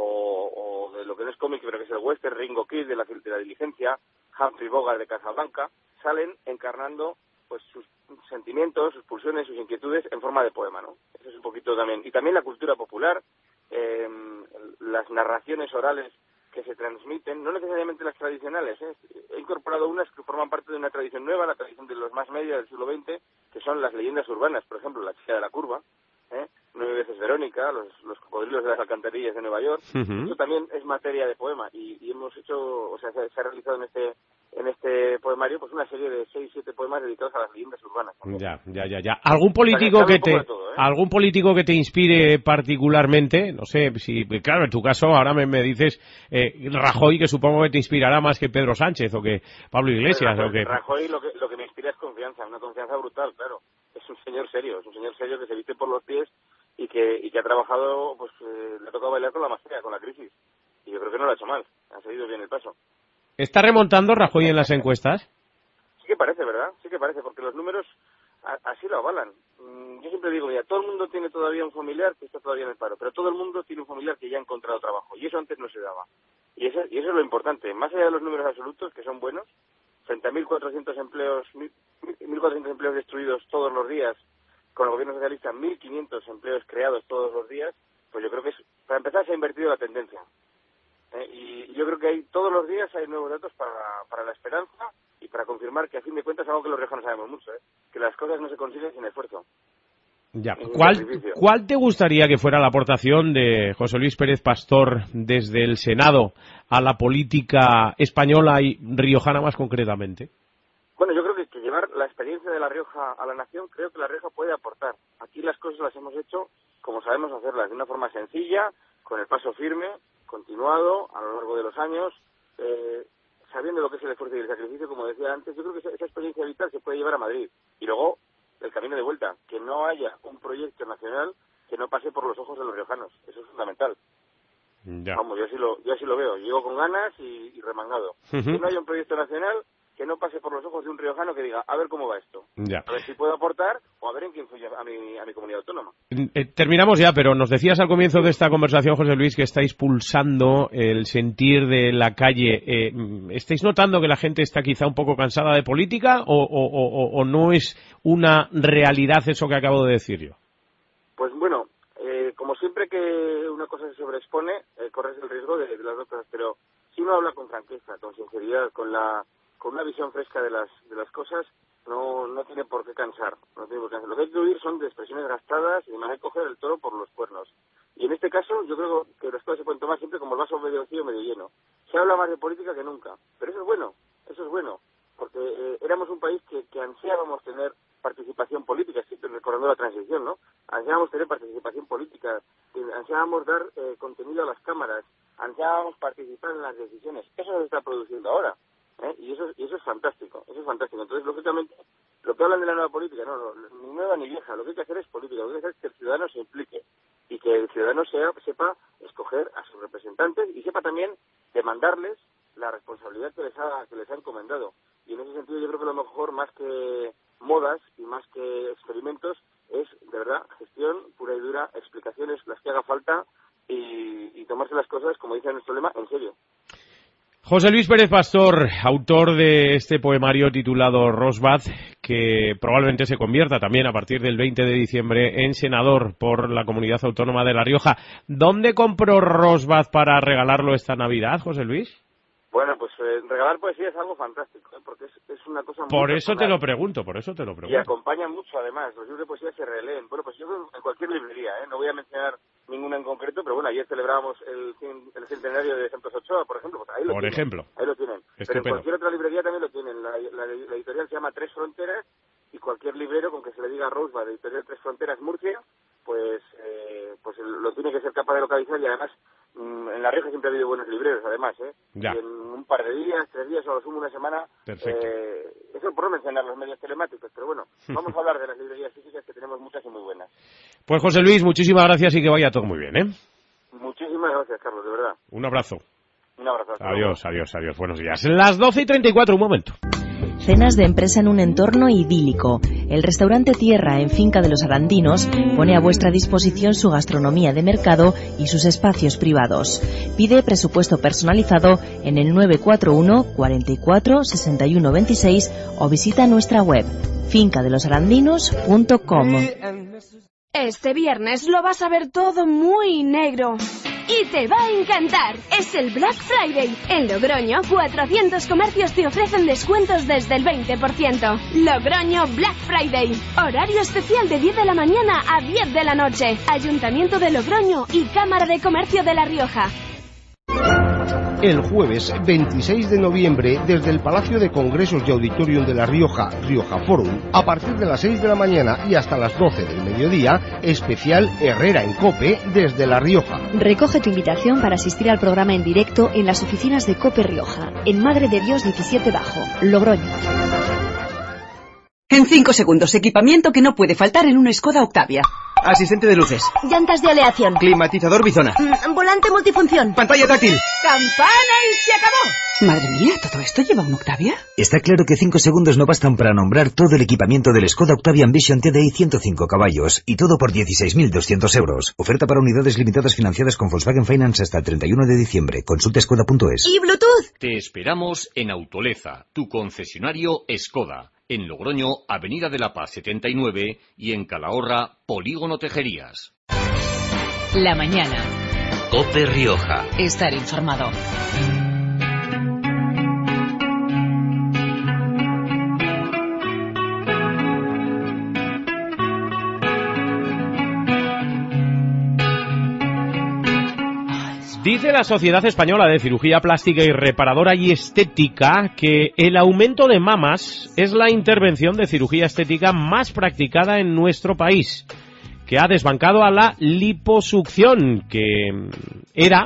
o, o de lo que no es cómic, pero que es el western, Ringo Kid de la, de la Diligencia, Humphrey Bogart de Casablanca, salen encarnando pues sus sentimientos, sus pulsiones, sus inquietudes en forma de poema, ¿no? Eso es un poquito también. Y también la cultura popular, eh, las narraciones orales que se transmiten, no necesariamente las tradicionales, ¿eh? He incorporado unas que forman parte de una tradición nueva, la tradición de los más media del siglo veinte, que son las leyendas urbanas, por ejemplo, la chica de la curva, ¿eh? Nueve veces Verónica, los, los cocodrilos de las alcantarillas de Nueva York. Uh-huh. Eso también es materia de poema y, y hemos hecho, o sea, se, se ha realizado en este en este poemario pues una serie de seis, siete poemas dedicados a las leyendas urbanas. También. Ya, ya, ya, ya. ¿Algún político o sea, que, que te todo, ¿eh? algún político que te inspire particularmente? No sé, si claro, en tu caso ahora me, me dices eh, Rajoy, que supongo que te inspirará más que Pedro Sánchez o que Pablo Iglesias. Rajoy, o que Rajoy lo que lo que me inspira es confianza, una confianza brutal, claro. Es un señor serio, es un señor serio que se viste por los pies y que y que ha trabajado, pues eh, le ha tocado bailar con la más fea, con la crisis. Y yo creo que no lo ha hecho mal, ha seguido bien el paso. ¿Está remontando Rajoy en las encuestas? Sí que parece, ¿verdad? Sí que parece, porque los números a, así lo avalan. Mm, yo siempre digo, ya, todo el mundo tiene todavía un familiar que está todavía en el paro, pero todo el mundo tiene un familiar que ya ha encontrado trabajo, y eso antes no se daba. Y eso, y eso es lo importante, más allá de los números absolutos, que son buenos, frente a mil cuatrocientos empleos, mil cuatrocientos empleos destruidos todos los días, con el gobierno socialista mil quinientos empleos creados todos los días, pues yo creo que es, para empezar se ha invertido la tendencia. Eh, y yo creo que hay todos los días hay nuevos datos para, para la esperanza y para confirmar que a fin de cuentas, algo que los riojanos sabemos mucho, ¿eh? Que las cosas no se consiguen sin esfuerzo. Ya. ¿Cuál, ¿Cuál te gustaría que fuera la aportación de José Luis Pérez Pastor desde el Senado a la política española y riojana más concretamente? Bueno, yo creo que, que llevar la experiencia de La Rioja a la nación, creo que La Rioja puede aportar. Aquí las cosas las hemos hecho como sabemos hacerlas, de una forma sencilla, con el paso firme, continuado, a lo largo de los años, eh, sabiendo lo que es el esfuerzo y el sacrificio, como decía antes. Yo creo que esa, esa experiencia vital se puede llevar a Madrid. Y luego, el camino de vuelta, que no haya un proyecto nacional que no pase por los ojos de los riojanos. Eso es fundamental. Ya. Vamos, yo así lo, yo así lo veo. Llego con ganas y, y remangado. Uh-huh. Que no haya un proyecto nacional que no pase por los ojos de un riojano que diga, a ver cómo va esto. Ya. A ver si puedo aportar o a ver en qué influye a mi, a mi comunidad autónoma. Eh, terminamos ya, pero nos decías al comienzo de esta conversación, José Luis, que estáis pulsando el sentir de la calle. Eh, ¿Estáis notando que la gente está quizá un poco cansada de política o, o, o, o no es una realidad eso que acabo de decir yo? Pues bueno, eh, como siempre que una cosa se sobreexpone, eh, corres el riesgo de, de las dos cosas, pero si uno habla con franqueza, con sinceridad, con la con una visión fresca de las de las cosas, no no tiene por qué cansar, no tiene por qué cansar. Lo que hay que huir son de expresiones gastadas y además hay que coger el toro por los cuernos. Y en este caso yo creo que las cosas se pueden tomar siempre como el vaso medio vacío, medio lleno. Se habla más de política que nunca, pero eso es bueno, eso es bueno, porque eh, éramos un país que, que ansiábamos tener participación política, siempre recordando la transición, ¿no? Ansiábamos tener participación política, ansiábamos dar eh, contenido a las cámaras, ansiábamos participar en las decisiones. Eso se está produciendo ahora. ¿Eh? Y eso y eso es fantástico, eso es fantástico. Entonces, lógicamente, lo que hablan de la nueva política, no, no, ni nueva ni vieja, lo que hay que hacer es política, lo que hay que hacer es que el ciudadano se implique y que el ciudadano sea, sepa escoger a sus representantes y sepa también demandarles la responsabilidad que les ha que les ha encomendado. Y en ese sentido yo creo que lo mejor, más que modas y más que experimentos, es, de verdad, gestión pura y dura, explicaciones las que haga falta y, y tomarse las cosas, como dice nuestro lema, en serio. José Luis Pérez Pastor, autor de este poemario titulado Rosbad, que probablemente se convierta también a partir del veinte de diciembre en senador por la Comunidad Autónoma de La Rioja. ¿Dónde compró Rosbad para regalarlo esta Navidad, José Luis? Bueno, pues eh, regalar poesía es algo fantástico, ¿eh? Porque es, es una cosa muy Por eso personal. te lo pregunto, por eso te lo pregunto. Y acompaña mucho, además. Los libros de poesía se releen. Bueno, pues yo creo en cualquier librería, ¿eh? No voy a mencionar ninguna en concreto, pero bueno, ayer celebrábamos el, el centenario de Santos Ochoa, por ejemplo. Pues ahí lo por tienen, ejemplo. Ahí lo tienen. Estupendo. Pero en cualquier otra librería también lo tienen. La, la, la editorial se llama Tres Fronteras y cualquier librero con que se le diga Rosbad, editorial Tres Fronteras Murcia, pues, eh, pues lo tiene que ser capaz de localizar y además en La Rioja siempre ha habido buenos libreros, además, ¿eh? Ya. Y en un par de días, tres días o a lo sumo una semana. Perfecto. Eh, eso por no mencionar los medios telemáticos, pero bueno, vamos a hablar de las librerías físicas, que tenemos muchas y muy buenas. Pues José Luis, muchísimas gracias y que vaya todo muy bien, ¿eh? Muchísimas gracias, Carlos, de verdad. Un abrazo. Un abrazo. Adiós, adiós, adiós. Buenos días. Las doce y treinta y cuatro, un momento. Cenas de empresa en un entorno idílico. El restaurante Tierra en Finca de los Arandinos pone a vuestra disposición su gastronomía de mercado y sus espacios privados. Pide presupuesto personalizado en el nueve cuatro uno, cuarenta y cuatro, sesenta y uno veintiséis o visita nuestra web finca de los arandinos punto com. Este viernes lo vas a ver todo muy negro. Y te va a encantar. Es el Black Friday. En Logroño, cuatrocientos comercios te ofrecen descuentos desde el veinte por ciento. Logroño Black Friday. Horario especial de diez de la mañana a diez de la noche. Ayuntamiento de Logroño y Cámara de Comercio de La Rioja. El jueves veintiséis de noviembre, desde el Palacio de Congresos y Auditorium de La Rioja, Rioja Forum, a partir de las seis de la mañana y hasta las doce del mediodía, especial Herrera en COPE desde La Rioja. Recoge tu invitación para asistir al programa en directo en las oficinas de COPE Rioja, en Madre de Dios diecisiete Bajo, Logroño. En cinco segundos, equipamiento que no puede faltar en una Skoda Octavia. Asistente de luces. Llantas de aleación. Climatizador Bizona. Mm, volante multifunción. Pantalla táctil. ¡Campana y se acabó! Madre mía, ¿todo esto lleva un Octavia? Está claro que cinco segundos no bastan para nombrar todo el equipamiento del Skoda Octavia Ambition T D I ciento cinco caballos y todo por dieciséis mil doscientos euros. Oferta para unidades limitadas financiadas con Volkswagen Finance hasta el treinta y uno de diciembre. Consulta skoda punto es. ¿Y Bluetooth? Te esperamos en Autoleza, tu concesionario Skoda. En Logroño, Avenida de la Paz setenta y nueve y en Calahorra, Polígono Tejerías. La mañana. COPE Rioja. Estar informado. Dice la Sociedad Española de Cirugía Plástica y Reparadora y Estética que el aumento de mamas es la intervención de cirugía estética más practicada en nuestro país, que ha desbancado a la liposucción, que era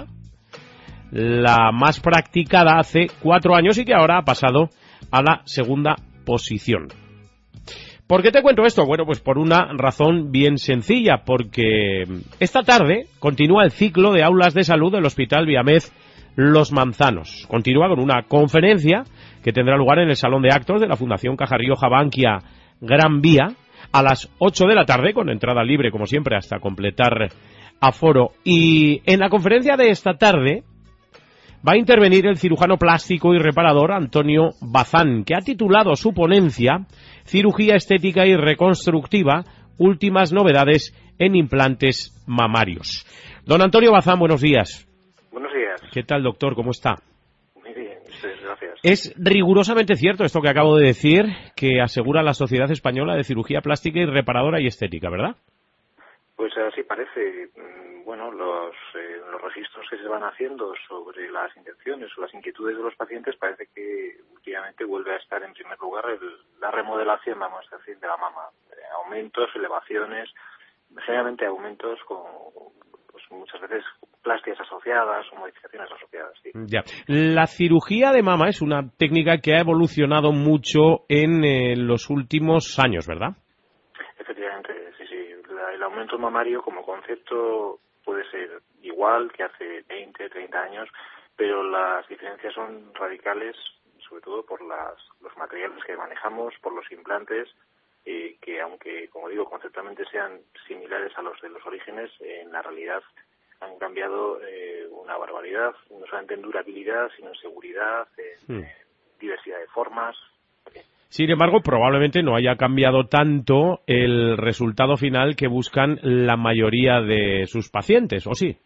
la más practicada hace cuatro años y que ahora ha pasado a la segunda posición. ¿Por qué te cuento esto? Bueno, pues por una razón bien sencilla, porque esta tarde continúa el ciclo de aulas de salud del Hospital Viamez Los Manzanos. Continúa con una conferencia que tendrá lugar en el Salón de Actos de la Fundación Caja Rioja Bankia Gran Vía a las ocho de la tarde, con entrada libre, como siempre, hasta completar aforo. Y en la conferencia de esta tarde va a intervenir el cirujano plástico y reparador Antonio Bazán, que ha titulado su ponencia Cirugía estética y reconstructiva, últimas novedades en implantes mamarios. Don Antonio Bazán, buenos días. Buenos días. ¿Qué tal, doctor? ¿Cómo está? Muy bien, gracias. Es rigurosamente cierto esto que acabo de decir, que asegura la Sociedad Española de Cirugía Plástica y Reparadora y Estética, ¿verdad? Pues así parece. Bueno, los, eh, los registros que se van haciendo sobre las intenciones o las inquietudes de los pacientes parece que últimamente vuelve a estar en primer lugar el, la remodelación, vamos a decir, de la mama. Eh, aumentos, elevaciones, generalmente aumentos con pues, muchas veces plásticas asociadas o modificaciones asociadas. Sí. Ya. La cirugía de mama es una técnica que ha evolucionado mucho en eh, los últimos años, ¿verdad? Efectivamente, sí, sí. La, el aumento mamario como concepto puede ser igual que hace veinte, treinta años, pero las diferencias son radicales, sobre todo por las, los materiales que manejamos, por los implantes, eh, que aunque, como digo, conceptualmente sean similares a los de los orígenes, eh, en la realidad han cambiado eh, una barbaridad, no solamente en durabilidad, sino en seguridad, en sí. diversidad de formas. Sin embargo, probablemente no haya cambiado tanto el resultado final que buscan la mayoría de sus pacientes, ¿o sí?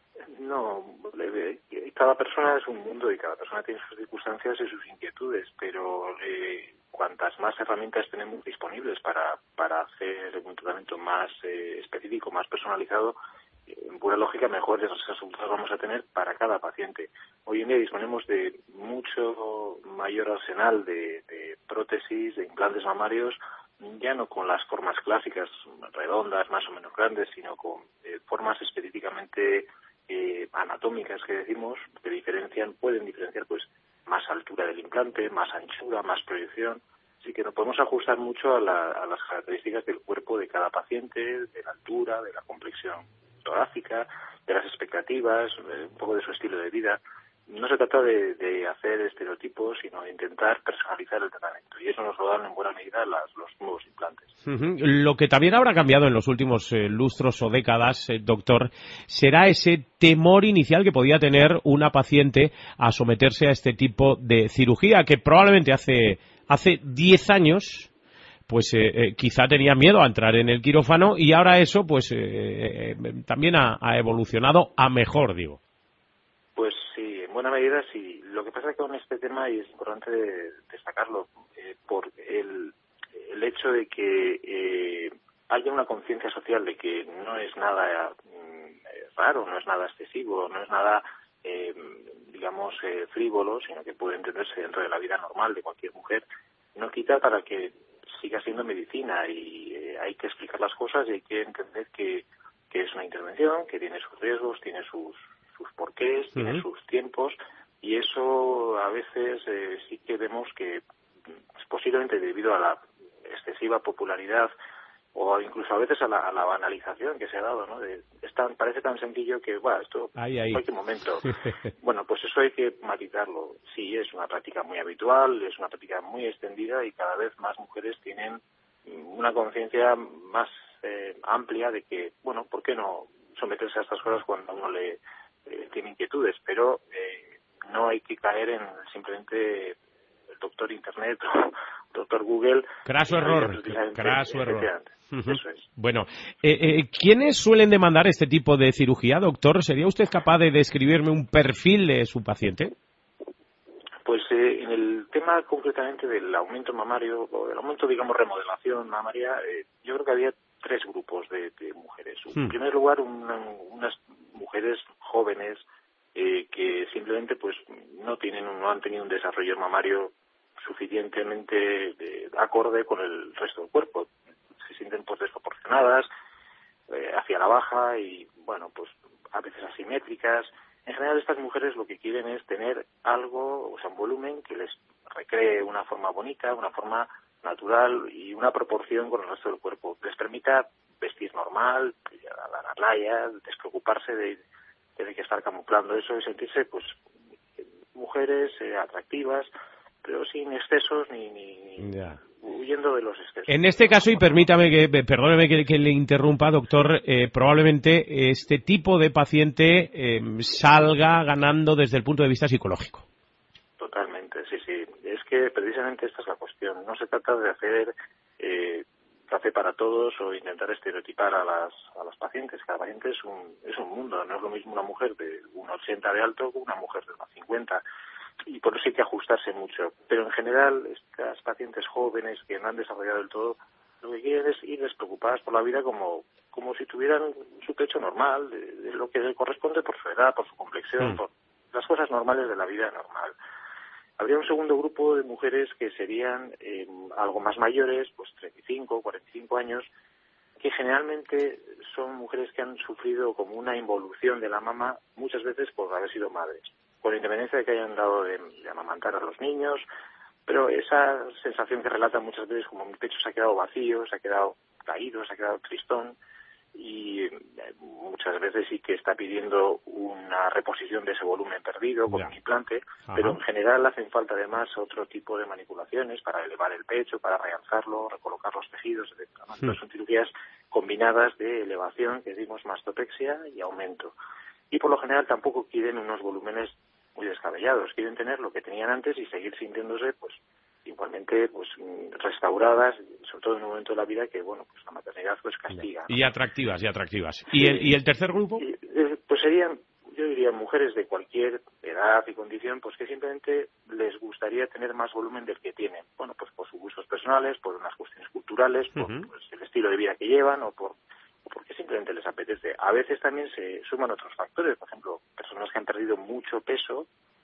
No, cada persona es un mundo y cada persona tiene sus circunstancias y sus inquietudes, pero eh, cuantas más herramientas tenemos disponibles para, para hacer un tratamiento más eh, específico, más personalizado, en pura lógica mejores resultados vamos a tener para cada paciente. Hoy en día disponemos de mucho mayor arsenal de, de prótesis, de implantes mamarios, ya no con las formas clásicas redondas, más o menos grandes, sino con eh, formas específicamente eh, anatómicas que decimos, que diferencian, pueden diferenciar pues más altura del implante, más anchura, más proyección. Así que nos podemos ajustar mucho a, la, a las características del cuerpo de cada paciente, de la altura, de la complexión torácica, de las expectativas, un poco de su estilo de vida. No se trata de, de hacer estereotipos, sino de intentar personalizar el tratamiento. Y eso nos lo dan en buena medida las, los nuevos implantes. Uh-huh. Lo que también habrá cambiado en los últimos eh, lustros o décadas, eh, doctor, será ese temor inicial que podía tener una paciente a someterse a este tipo de cirugía, que probablemente hace hace diez años pues eh, eh, quizá tenía miedo a entrar en el quirófano y ahora eso pues eh, eh, también ha, ha evolucionado a mejor, digo. Pues sí, en buena medida sí. Lo que pasa con este tema, y es importante destacarlo, eh, por el, el hecho de que eh, haya una conciencia social de que no es nada mm, raro, no es nada excesivo, no es nada, eh, digamos, eh, frívolo, sino que puede entenderse dentro de la vida normal de cualquier mujer, no quita para que siga siendo medicina y eh, hay que explicar las cosas y hay que entender que, que es una intervención, que tiene sus riesgos, tiene sus, sus porqués, uh-huh. tiene sus tiempos y eso a veces eh, sí que vemos que posiblemente debido a la excesiva popularidad o o incluso a veces a la, a la banalización que se ha dado, ¿no? De, es tan, parece tan sencillo que, bueno, esto ahí, ahí. en cualquier momento. Bueno, pues eso hay que matizarlo. Sí, es una práctica muy habitual, es una práctica muy extendida y cada vez más mujeres tienen una conciencia más eh, amplia de que, bueno, ¿por qué no someterse a estas cosas cuando uno le eh, tiene inquietudes? Pero eh, no hay que caer en simplemente el doctor Internet o doctor Google. Craso error, craso error. Uh-huh. Eso es. Bueno, eh, eh, ¿quiénes suelen demandar este tipo de cirugía, doctor? ¿Sería usted capaz de describirme un perfil de su paciente? Pues eh, en el tema concretamente del aumento mamario, o del aumento, digamos, remodelación mamaria, eh, yo creo que había tres grupos de, de mujeres. Hmm. En primer lugar, una, unas mujeres jóvenes eh, que simplemente pues no tienen, no han tenido un desarrollo mamario suficientemente eh, acorde con el resto del cuerpo. Se sienten pues desproporcionadas, eh, hacia la baja y, bueno, pues a veces asimétricas. En general, estas mujeres lo que quieren es tener algo, o sea, un volumen que les recree una forma bonita, una forma natural y una proporción con el resto del cuerpo. Les permita vestir normal, ganar laya, despreocuparse de, de que estar camuflando eso y sentirse, pues, mujeres eh, atractivas, pero sin excesos ni, ni, ni yeah. huyendo de los excesos. En este caso, y permítame que, perdóneme que, que le interrumpa, doctor, eh, probablemente este tipo de paciente eh, salga ganando desde el punto de vista psicológico. Totalmente, sí, sí. Es que precisamente esta es la cuestión. No se trata de hacer eh, café para todos o intentar estereotipar a las a las pacientes. Cada paciente es un es un mundo. No es lo mismo una mujer de uno ochenta de alto que una mujer de uno cincuenta. Y por eso hay que ajustarse mucho. Pero en general, estas pacientes jóvenes que no han desarrollado del todo, lo que quieren es ir despreocupadas por la vida como como si tuvieran su pecho normal, de, de lo que le corresponde por su edad, por su complexión, mm. por las cosas normales de la vida normal. Habría un segundo grupo de mujeres que serían eh, algo más mayores, pues treinta y cinco, cuarenta y cinco años, que generalmente son mujeres que han sufrido como una involución de la mama, muchas veces por haber sido madres, con independencia de que hayan dado de, de amamantar a los niños, pero esa sensación que relatan muchas veces como mi pecho se ha quedado vacío, se ha quedado caído, se ha quedado tristón, y muchas veces sí que está pidiendo una reposición de ese volumen perdido con ya. un implante, Ajá. pero en general hacen falta además otro tipo de manipulaciones para elevar el pecho, para realzarlo, recolocar los tejidos, etcétera. ¿no? Entonces son cirugías combinadas de elevación, que decimos mastopexia y aumento. Y por lo general tampoco quieren unos volúmenes muy descabellados, quieren tener lo que tenían antes y seguir sintiéndose pues igualmente pues restauradas, sobre todo en un momento de la vida que, bueno, pues la maternidad pues castiga. ¿no? Y atractivas, y atractivas. ¿Y, el, ¿Y el tercer grupo? Y, eh, pues serían, yo diría, mujeres de cualquier edad y condición, pues que simplemente les gustaría tener más volumen del que tienen. Bueno, pues por sus gustos personales, por unas cuestiones culturales, por uh-huh. pues, el estilo de vida que llevan o por o porque simplemente les apetece. A veces también se suman otros factores, por ejemplo, personas que han perdido mucho peso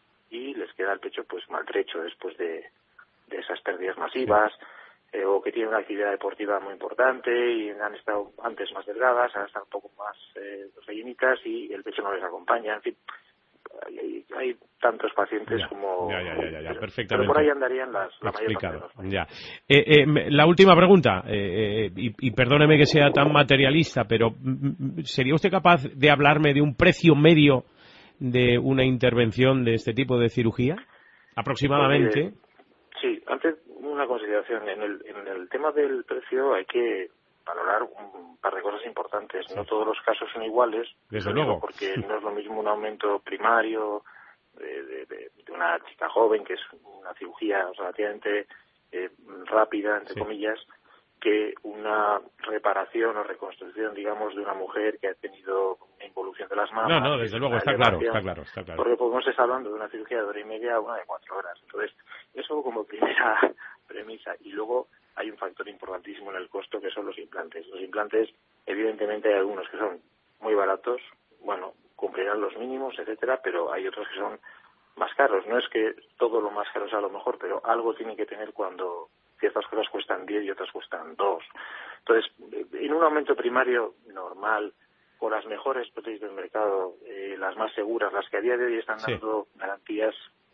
y les queda el pecho pues maltrecho después de de esas pérdidas masivas, sí. eh, o que tienen una actividad deportiva muy importante y han estado antes más delgadas, han estado un poco más eh, rellenitas y el pecho no les acompaña, en fin, hay, hay tantos pacientes ya, como... Ya, ya, ya, ya, ya pero, perfectamente. Pero por ahí andarían las, la mayor parte de los pacientes. Ya. Eh, eh, la última pregunta, eh, eh, y, y perdóneme que sea tan materialista, pero ¿sería usted capaz de hablarme de un precio medio de una intervención de este tipo de cirugía? Aproximadamente. Pues, sí, antes una consideración. En el, en el tema del precio hay que valorar un par de cosas importantes. Sí. No todos los casos son iguales. Desde luego. Porque no es lo mismo un aumento primario de, de, de, de una chica joven, que es una cirugía relativamente eh, rápida, entre sí. comillas, que una reparación o reconstrucción, digamos, de una mujer que ha tenido una involución de las mamas. No, no, desde luego, está claro, está claro, está claro. Porque podemos estar hablando de una cirugía de hora y media a una de cuatro horas. Entonces, eso como primera premisa. Y luego hay un factor importantísimo en el costo, que son los implantes. Los implantes, evidentemente, hay algunos que son muy baratos, bueno, cumplirán los mínimos, etcétera, pero hay otros que son más caros. No es que todo lo más caro sea lo mejor, pero algo tiene que tener cuando ciertas cosas cuestan diez y otras cuestan dos. Entonces, en un aumento primario normal, con las mejores prótesis del mercado, eh, las más seguras, las que a día de hoy están dando sí. garantías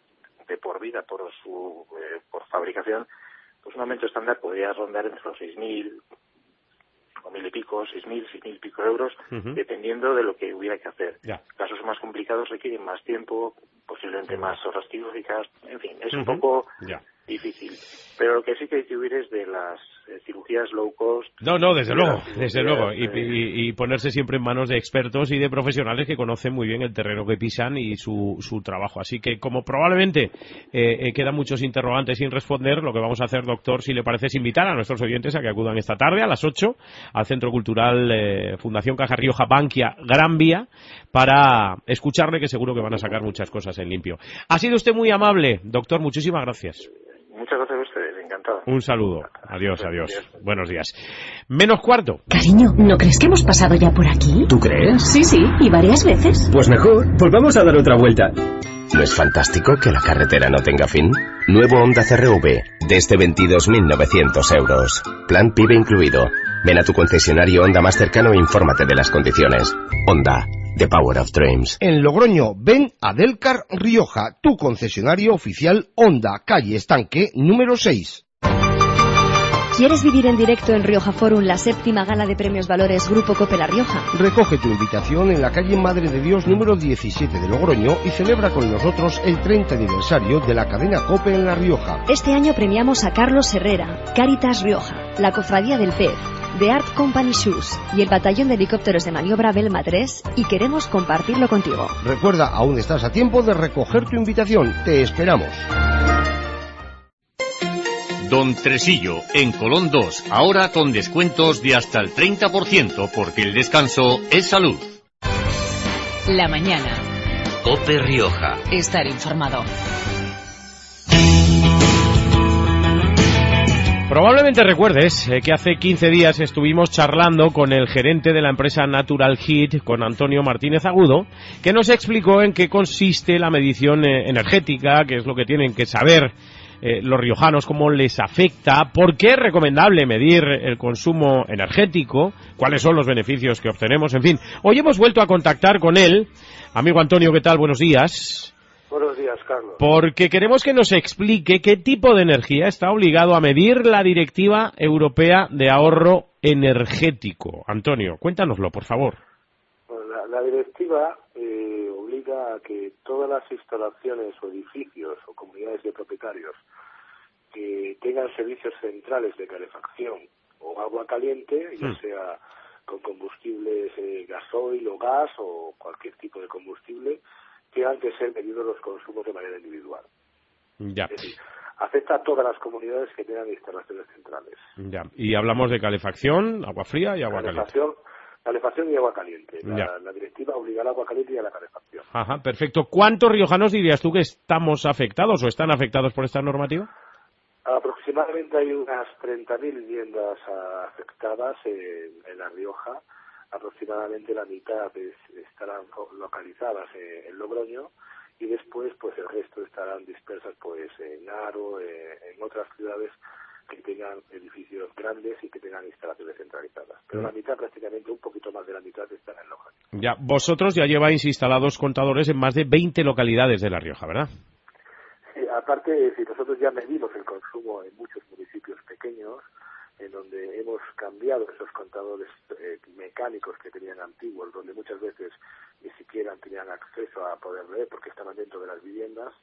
de por vida por su eh, por fabricación, pues un aumento estándar podría rondar entre los seis mil, cinco mil y pico, seis mil, seis mil y pico euros, Uh-huh. dependiendo de lo que hubiera que hacer. Ya. Casos más complicados requieren más tiempo, posiblemente más horas quirúrgicas, en fin, es un Uh-huh. poco Ya. difícil. Pero lo que sí que hay que huir es de las eh, cirugías low cost. No, no, desde de luego, las desde cirugías, luego. Y, eh, y- y ponerse siempre en manos de expertos y de profesionales que conocen muy bien el terreno que pisan y su, su trabajo. Así que, como probablemente eh, eh, quedan muchos interrogantes sin responder, lo que vamos a hacer, doctor, si le parece, es invitar a nuestros oyentes a que acudan esta tarde a las ocho al Centro Cultural eh, Fundación Caja Rioja Bankia Gran Vía para escucharle, que seguro que van a sacar muchas cosas en limpio. Ha sido usted muy amable, doctor. Muchísimas gracias. Muchas gracias a ustedes, encantado. Un saludo. Adiós, adiós. Buenos días. Menos cuarto. Cariño, ¿no crees que hemos pasado ya por aquí? ¿Tú crees? Sí, sí, y varias veces. Pues mejor, volvamos a dar otra vuelta. ¿No es fantástico que la carretera no tenga fin? Nuevo Honda C R V, desde veintidós mil novecientos euros. Plan PIB incluido. Ven a tu concesionario Honda más cercano e infórmate de las condiciones. Honda, the power of dreams. En Logroño, ven a Delcar Rioja, tu concesionario oficial Honda, calle Estanque, número seis. ¿Quieres vivir en directo en Rioja Forum la séptima gala de premios Valores Grupo Cope La Rioja? Recoge tu invitación en la calle Madre de Dios número diecisiete de Logroño y celebra con nosotros el treinta aniversario de la cadena Cope en La Rioja. Este año premiamos a Carlos Herrera, Caritas Rioja, la Cofradía del Pez, The Art Company Shoes y el Batallón de Helicópteros de Maniobra Belma tres, y queremos compartirlo contigo. Recuerda, aún estás a tiempo de recoger tu invitación. Te esperamos. Don Tresillo, en Colón dos, ahora con descuentos de hasta el treinta por ciento, porque el descanso es salud. La mañana. Cope Rioja. Estar informado. Probablemente recuerdes eh, que hace quince días estuvimos charlando con el gerente de la empresa Natural Heat, con Antonio Martínez Agudo, que nos explicó en qué consiste la medición eh, energética, qué es lo que tienen que saber eh, los riojanos, cómo les afecta, por qué es recomendable medir el consumo energético, cuáles son los beneficios que obtenemos, en fin. Hoy hemos vuelto a contactar con él. Amigo Antonio, ¿qué tal? Buenos días. Buenos días, Carlos. Porque queremos que nos explique qué tipo de energía está obligado a medir la Directiva Europea de Ahorro Energético. Antonio, cuéntanoslo, por favor. Bueno, la, la directiva eh, obliga a que todas las instalaciones o edificios o comunidades de propietarios que tengan servicios centrales de calefacción o agua caliente, ya Hmm. sea con combustibles, eh, gasoil o gas o cualquier tipo de combustible, tengan que ser medidos los consumos de manera individual. Ya, Es decir, afecta a todas las comunidades que tengan instalaciones centrales. ya. Y hablamos de calefacción, agua fría y agua caliente. Calefacción, calefacción y agua caliente. La, Ya. la directiva obliga al agua caliente y a la calefacción. Ajá, perfecto. ¿Cuántos riojanos dirías tú que estamos afectados o están afectados por esta normativa? Aproximadamente hay unas treinta mil viviendas ah, afectadas en, en La Rioja. Aproximadamente la mitad es- estarán fo- localizadas en, en Logroño y después pues el resto estarán dispersas pues en Aro, eh, en otras ciudades que tengan edificios grandes y que tengan instalaciones centralizadas. Pero Mm. la mitad, prácticamente un poquito más de la mitad, estará en Logroño. Ya, vosotros ya lleváis instalados contadores en más de veinte localidades de La Rioja, ¿verdad? Sí, aparte, si nosotros ya medimos el consumo en muchos municipios pequeños, en donde hemos cambiado esos contadores eh, mecánicos que tenían antiguos, donde muchas veces ni siquiera tenían acceso a poder leer porque estaban dentro de las viviendas,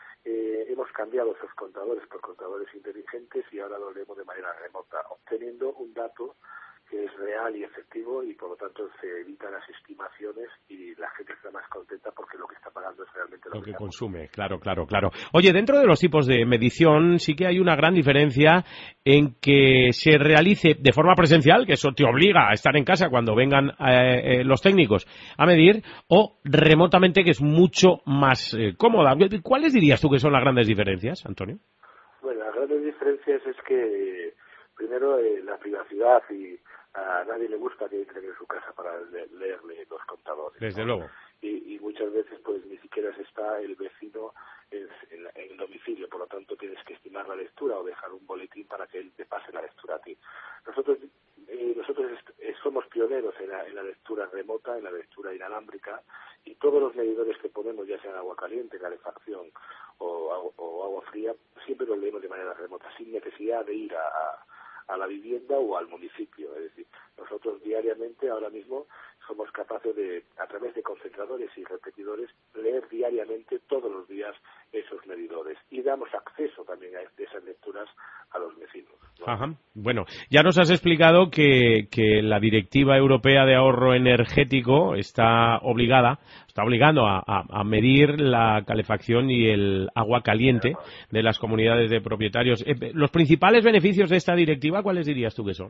eh, hemos cambiado esos contadores por contadores inteligentes y ahora lo leemos de manera remota, obteniendo un dato que es real y efectivo y por lo tanto se evitan las estimaciones y la gente está más contenta porque lo que está pagando es realmente lo, Lo que está consume, claro, claro, claro. Oye, dentro de los tipos de medición sí que hay una gran diferencia en que se realice de forma presencial, que eso te obliga a estar en casa cuando vengan eh, eh, los técnicos a medir, o remotamente, que es mucho más eh, cómoda. ¿Cuáles dirías tú que son las grandes diferencias, Antonio? Bueno, las grandes diferencias es que, primero, eh, la privacidad y a nadie le gusta que entren en su casa para le- leerle los contadores. Desde ¿no? luego. Y, y muchas veces, pues, ni siquiera se está el vecino en, en, la- en el domicilio, por lo tanto, tienes que estimar la lectura o dejar un boletín para que él te pase la lectura a ti. Nosotros eh, nosotros est- eh, somos pioneros en la, en la lectura remota, en la lectura inalámbrica, y todos los medidores que ponemos, ya sean agua caliente, calefacción o, agua- o agua fría, siempre los leemos de manera remota, sin necesidad de ir a, a, a la vivienda o al municipio. Es decir, nosotros diariamente ahora mismo somos capaces de, a través de concentradores y repetidores, leer diariamente, todos los días, esos medidores. Y damos acceso también a esas lecturas a los vecinos, ¿no? Ajá. Bueno, ya nos has explicado que, que la Directiva Europea de Ahorro Energético está obligada, está obligando a, a, a medir la calefacción y el agua caliente de las comunidades de propietarios. Eh, ¿Los principales beneficios de esta directiva, cuáles dirías tú que son?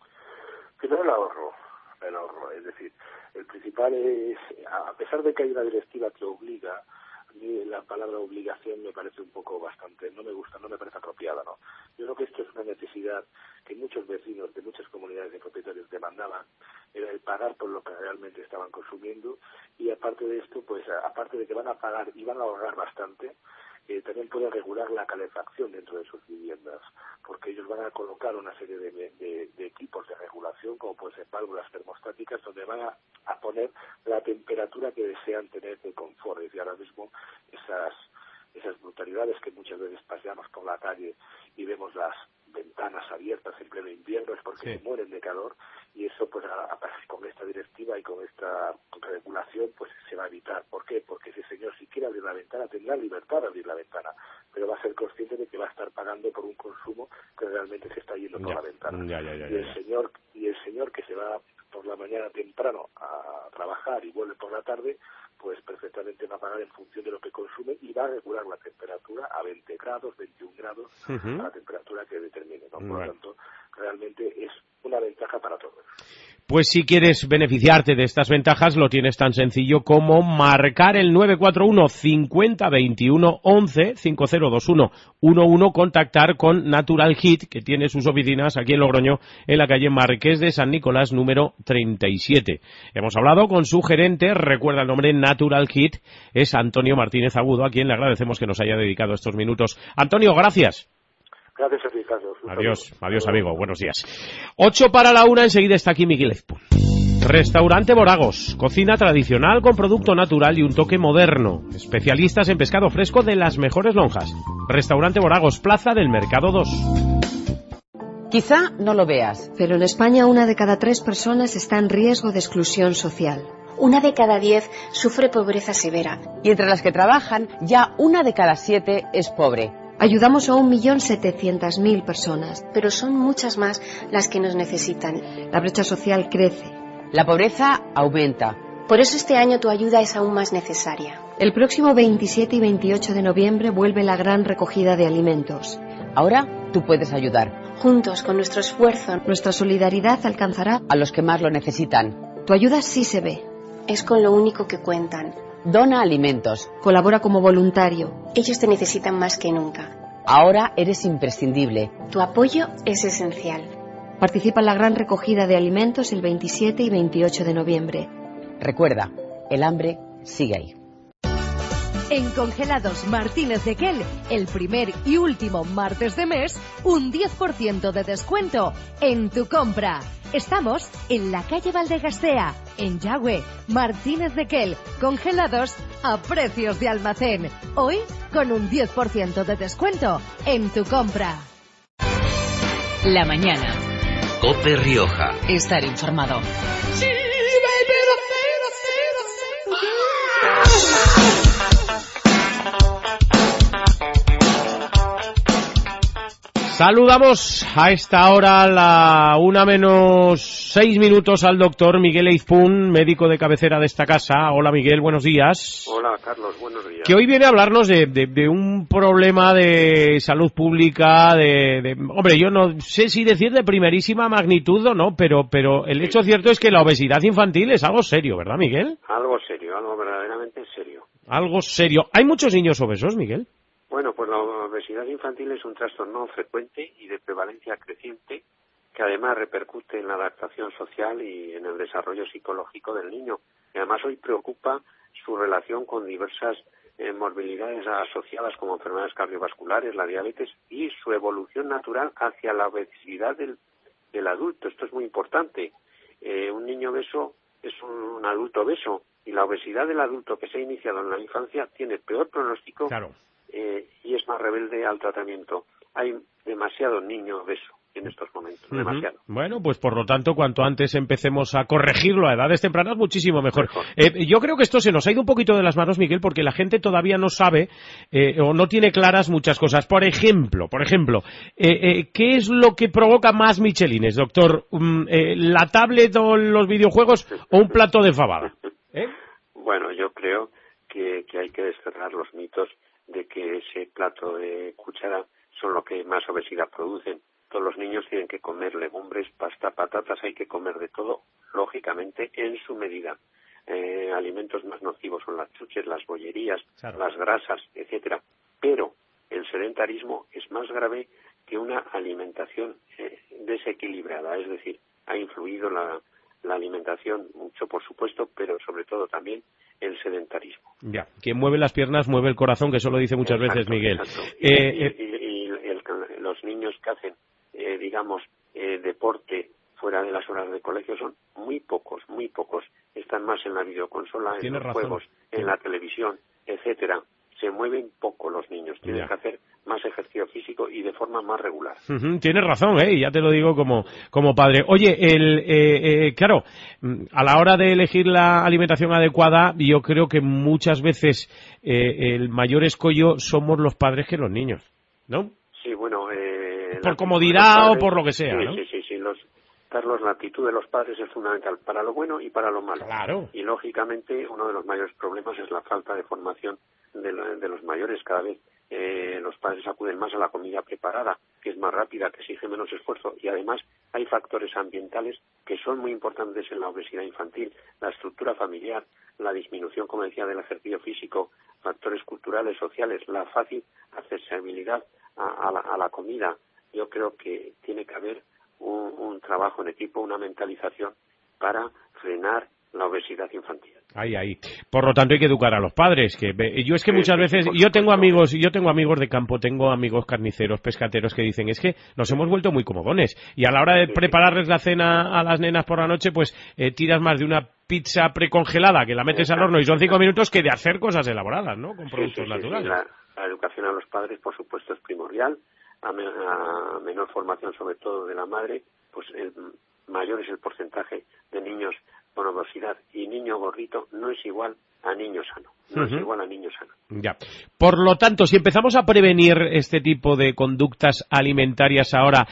Primero el ahorro, el ahorro, es decir, el principal es, a pesar de que hay una directiva que obliga, a mí la palabra obligación me parece un poco bastante, no me gusta, no me parece apropiada, ¿no? Yo creo que esto es una necesidad que muchos vecinos de muchas comunidades de propietarios demandaban, era el pagar por lo que realmente estaban consumiendo, y aparte de esto, pues aparte de que van a pagar y van a ahorrar bastante, eh, también pueden regular la calefacción dentro de sus viviendas, porque ellos van a colocar una serie de, de, de equipos de regulación, como pueden ser válvulas termostáticas, donde van a, a poner la temperatura que desean tener de confort. Y ahora mismo esas esas brutalidades que muchas veces paseamos por la calle y vemos las ventanas abiertas en pleno invierno es porque sí. se mueren de calor, y eso pues a, a, con esta directiva y con esta regulación pues se va a evitar. ¿Por qué? Porque ese señor, si quiere abrir la ventana, tendrá libertad de abrir la ventana, pero va a ser consciente de que va a estar pagando por un consumo que realmente se está yendo por ya. la ventana. Ya, ya, ya, y el ya. señor y el señor que se va por la mañana temprano a trabajar y vuelve por la tarde, pues perfectamente va a pagar en función de lo que consume y va a regular la temperatura a veinte grados, veintiún grados, uh-huh. a la temperatura que determine, ¿no? Por bueno. lo tanto, realmente es una ventaja para todos. Pues si quieres beneficiarte de estas ventajas, lo tienes tan sencillo como marcar el nueve cuatro uno cincuenta veintiuno once cinco cero dos uno uno uno, contactar con Natural Heat, que tiene sus oficinas aquí en Logroño, en la calle Marqués de San Nicolás, número treinta y siete. Hemos hablado con su gerente, recuerda el nombre, Natural Heat, es Antonio Martínez Agudo, a quien le agradecemos que nos haya dedicado estos minutos. Antonio, gracias. Gracias a ti, Carlos. Adiós, adiós amigo, buenos días. Ocho para la una, enseguida está aquí Miguel Ezpun. Restaurante Boragos, cocina tradicional con producto natural y un toque moderno. Especialistas en pescado fresco de las mejores lonjas. Restaurante Boragos, Plaza del Mercado dos. Quizá no lo veas, pero en España una de cada tres personas está en riesgo de exclusión social. Una de cada diez sufre pobreza severa. Y entre las que trabajan, ya una de cada siete es pobre. Ayudamos a un millón setecientas mil personas. Pero son muchas más las que nos necesitan. La brecha social crece. La pobreza aumenta. Por eso este año tu ayuda es aún más necesaria. El próximo veintisiete y veintiocho de noviembre vuelve la gran recogida de alimentos. Ahora tú puedes ayudar. Juntos, con nuestro esfuerzo, nuestra solidaridad alcanzará a los que más lo necesitan. Tu ayuda sí se ve. Es con lo único que cuentan. Dona alimentos. Colabora como voluntario. Ellos te necesitan más que nunca. Ahora eres imprescindible. Tu apoyo es esencial. Participa en la gran recogida de alimentos el veintisiete y veintiocho de noviembre. Recuerda, el hambre sigue ahí. En Congelados Martínez de Quel, el primer y último martes de mes, un diez por ciento de descuento en tu compra. Estamos en la calle Valdegastea, en Yagüe. Martínez de Quel, congelados a precios de almacén. Hoy con un diez por ciento de descuento en tu compra. La mañana. COPE Rioja. Estar informado. Saludamos a esta hora, la una menos seis minutos, al doctor Miguel Ezpun, médico de cabecera de esta casa. Hola Miguel, buenos días. Hola Carlos, buenos días. Que hoy viene a hablarnos de, de, de un problema de salud pública, de, de, hombre, yo no sé si decir de primerísima magnitud o no, pero, pero el hecho cierto es que la obesidad infantil es algo serio, ¿verdad Miguel? Algo serio, algo verdaderamente serio. Algo serio. ¿Hay muchos niños obesos, Miguel? Bueno, pues la obesidad infantil es un trastorno frecuente y de prevalencia creciente que además repercute en la adaptación social y en el desarrollo psicológico del niño. Y además hoy preocupa su relación con diversas eh, morbilidades asociadas como enfermedades cardiovasculares, la diabetes y su evolución natural hacia la obesidad del, del adulto. Esto es muy importante. Eh, un niño obeso es un, un adulto obeso y la obesidad del adulto que se ha iniciado en la infancia tiene peor pronóstico. Claro. Eh, y es más rebelde al tratamiento. Hay demasiado niño obeso en estos momentos, uh-huh. demasiado. Bueno, pues por lo tanto, cuanto antes empecemos a corregirlo a edades tempranas, muchísimo mejor. mejor. Eh, yo creo que esto se nos ha ido un poquito de las manos, Miguel, porque la gente todavía no sabe eh, o no tiene claras muchas cosas. Por ejemplo, por ejemplo, eh, eh, ¿qué es lo que provoca más michelines, doctor? Um, eh, ¿La tablet o los videojuegos o un plato de fabada? ¿Eh? Bueno, yo creo que, que hay que desterrar los mitos de que ese plato de cuchara son lo que más obesidad producen. Todos los niños tienen que comer legumbres, pasta, patatas, hay que comer de todo, lógicamente, en su medida. Eh, alimentos más nocivos son las chuches, las bollerías, claro. las grasas, etcétera. Pero el sedentarismo es más grave que una alimentación eh, desequilibrada, es decir, ha influido la, la alimentación mucho, por supuesto, pero sobre todo también el sedentarismo. Ya, quien mueve las piernas mueve el corazón, que eso lo dice muchas exacto, veces Miguel. Y, eh, y, y, y el, los niños que hacen, eh, digamos, eh, deporte fuera de las horas de colegio son muy pocos, muy pocos. Están más en la videoconsola, en los razón. juegos, en la televisión, etcétera. Se mueven poco los niños, tienen ya. que hacer más ejercicio físico y de forma más regular. Uh-huh, tienes razón, ¿eh? Ya te lo digo como, como padre. Oye, el, eh, eh, claro, a la hora de elegir la alimentación adecuada, yo creo que muchas veces eh, el mayor escollo somos los padres que los niños, ¿no? Sí, bueno... Eh, por comodidad padres, o por lo que sea, sí, ¿no? Sí, sí, sí, los... Carlos, la actitud de los padres es fundamental para lo bueno y para lo malo. Claro. Y lógicamente uno de los mayores problemas es la falta de formación de, lo, de los mayores. Cada vez eh, los padres acuden más a la comida preparada, que es más rápida, que exige menos esfuerzo, y además hay factores ambientales que son muy importantes en la obesidad infantil, la estructura familiar, la disminución, como decía, del ejercicio físico, factores culturales, sociales, la fácil accesibilidad a, a, la, a la comida. Yo creo que tiene que haber Un, un trabajo en equipo, una mentalización para frenar la obesidad infantil. Ahí, ahí. Por lo tanto hay que educar a los padres. Que yo es que muchas veces, yo tengo amigos, yo tengo amigos de campo, tengo amigos carniceros, pescateros que dicen es que nos hemos vuelto muy comodones y a la hora de prepararles la cena a las nenas por la noche, pues eh, tiras más de una pizza precongelada que la metes al horno y son cinco minutos que de hacer cosas elaboradas, ¿no? Con productos sí, sí, naturales. Sí, la, la educación a los padres, por supuesto, es primordial. A, me, a menor formación, sobre todo de la madre, pues el mayor es el porcentaje de niños con obesidad, y niño gordito no es igual a niño sano, no uh-huh. es igual a niño sano. Ya. Por lo tanto, si empezamos a prevenir este tipo de conductas alimentarias ahora,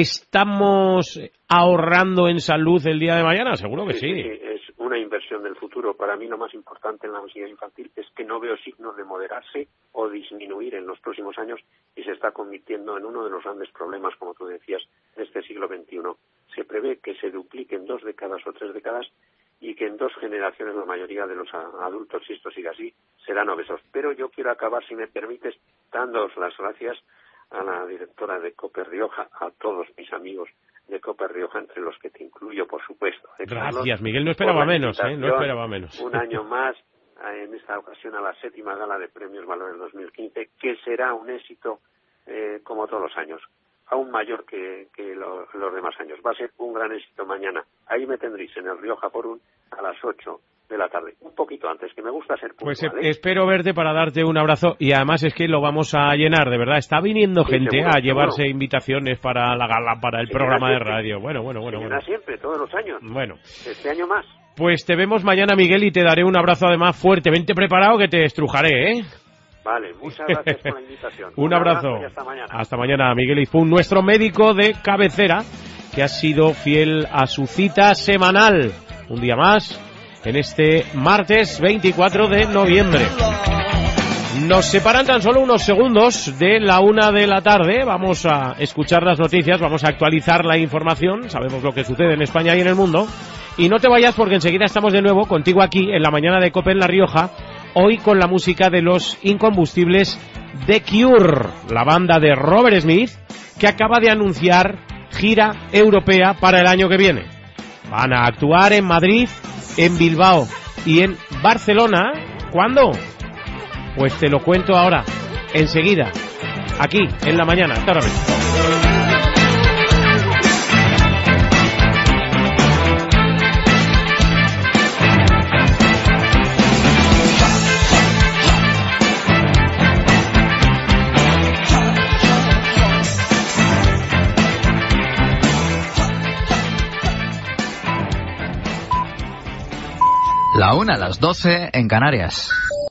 ¿estamos ahorrando en salud el día de mañana? Seguro que sí. sí. sí, sí. Es una inversión del futuro. Para mí lo más importante en la obesidad infantil es que no veo signos de moderarse o disminuir en los próximos años y se está convirtiendo en uno de los grandes problemas, como tú decías, de este siglo veintiuno. Se prevé que se duplique en dos décadas o tres décadas y que en dos generaciones la mayoría de los adultos, si esto sigue así, serán obesos. Pero yo quiero acabar, si me permites, dándoos las gracias a la directora de COPE Rioja, a todos mis amigos de COPE Rioja, entre los que te incluyo, por supuesto. Gracias, Carlos, Miguel, no esperaba menos, ¿eh? No esperaba menos. Un año más, en esta ocasión, a la séptima gala de Premios Valores dos mil quince, que será un éxito, eh, como todos los años, aún mayor que, que lo, los demás años. Va a ser un gran éxito mañana. Ahí me tendréis en el Rioja Forum a las ocho de la tarde, un poquito antes, que me gusta ser puntual. Pues eh, espero verte para darte un abrazo y además es que lo vamos a llenar, de verdad. Está viniendo sí, gente seguro, a llevarse seguro. invitaciones para la gala, para el sí, programa de radio. Bueno, bueno, bueno. bueno. siempre, todos los años. Bueno. Este año más. Pues te vemos mañana, Miguel, y te daré un abrazo además fuerte. Vente preparado que te estrujaré, ¿eh? Vale, muchas gracias por la invitación. un, un abrazo. abrazo y hasta mañana. Hasta mañana, Miguel Izpún, nuestro médico de cabecera, que ha sido fiel a su cita semanal. Un día más, en este martes veinticuatro de noviembre. Nos separan tan solo unos segundos de la una de la tarde. Vamos a escuchar las noticias, vamos a actualizar la información. Sabemos lo que sucede en España y en el mundo. Y no te vayas porque enseguida estamos de nuevo contigo aquí en la mañana de COPE en La Rioja. Hoy con la música de los incombustibles The Cure, la banda de Robert Smith, que acaba de anunciar gira europea para el año que viene. Van a actuar en Madrid, en Bilbao y en Barcelona. ¿Cuándo? Pues te lo cuento ahora, enseguida, aquí en la mañana. Hasta ahora mismo. La una a las doce en Canarias.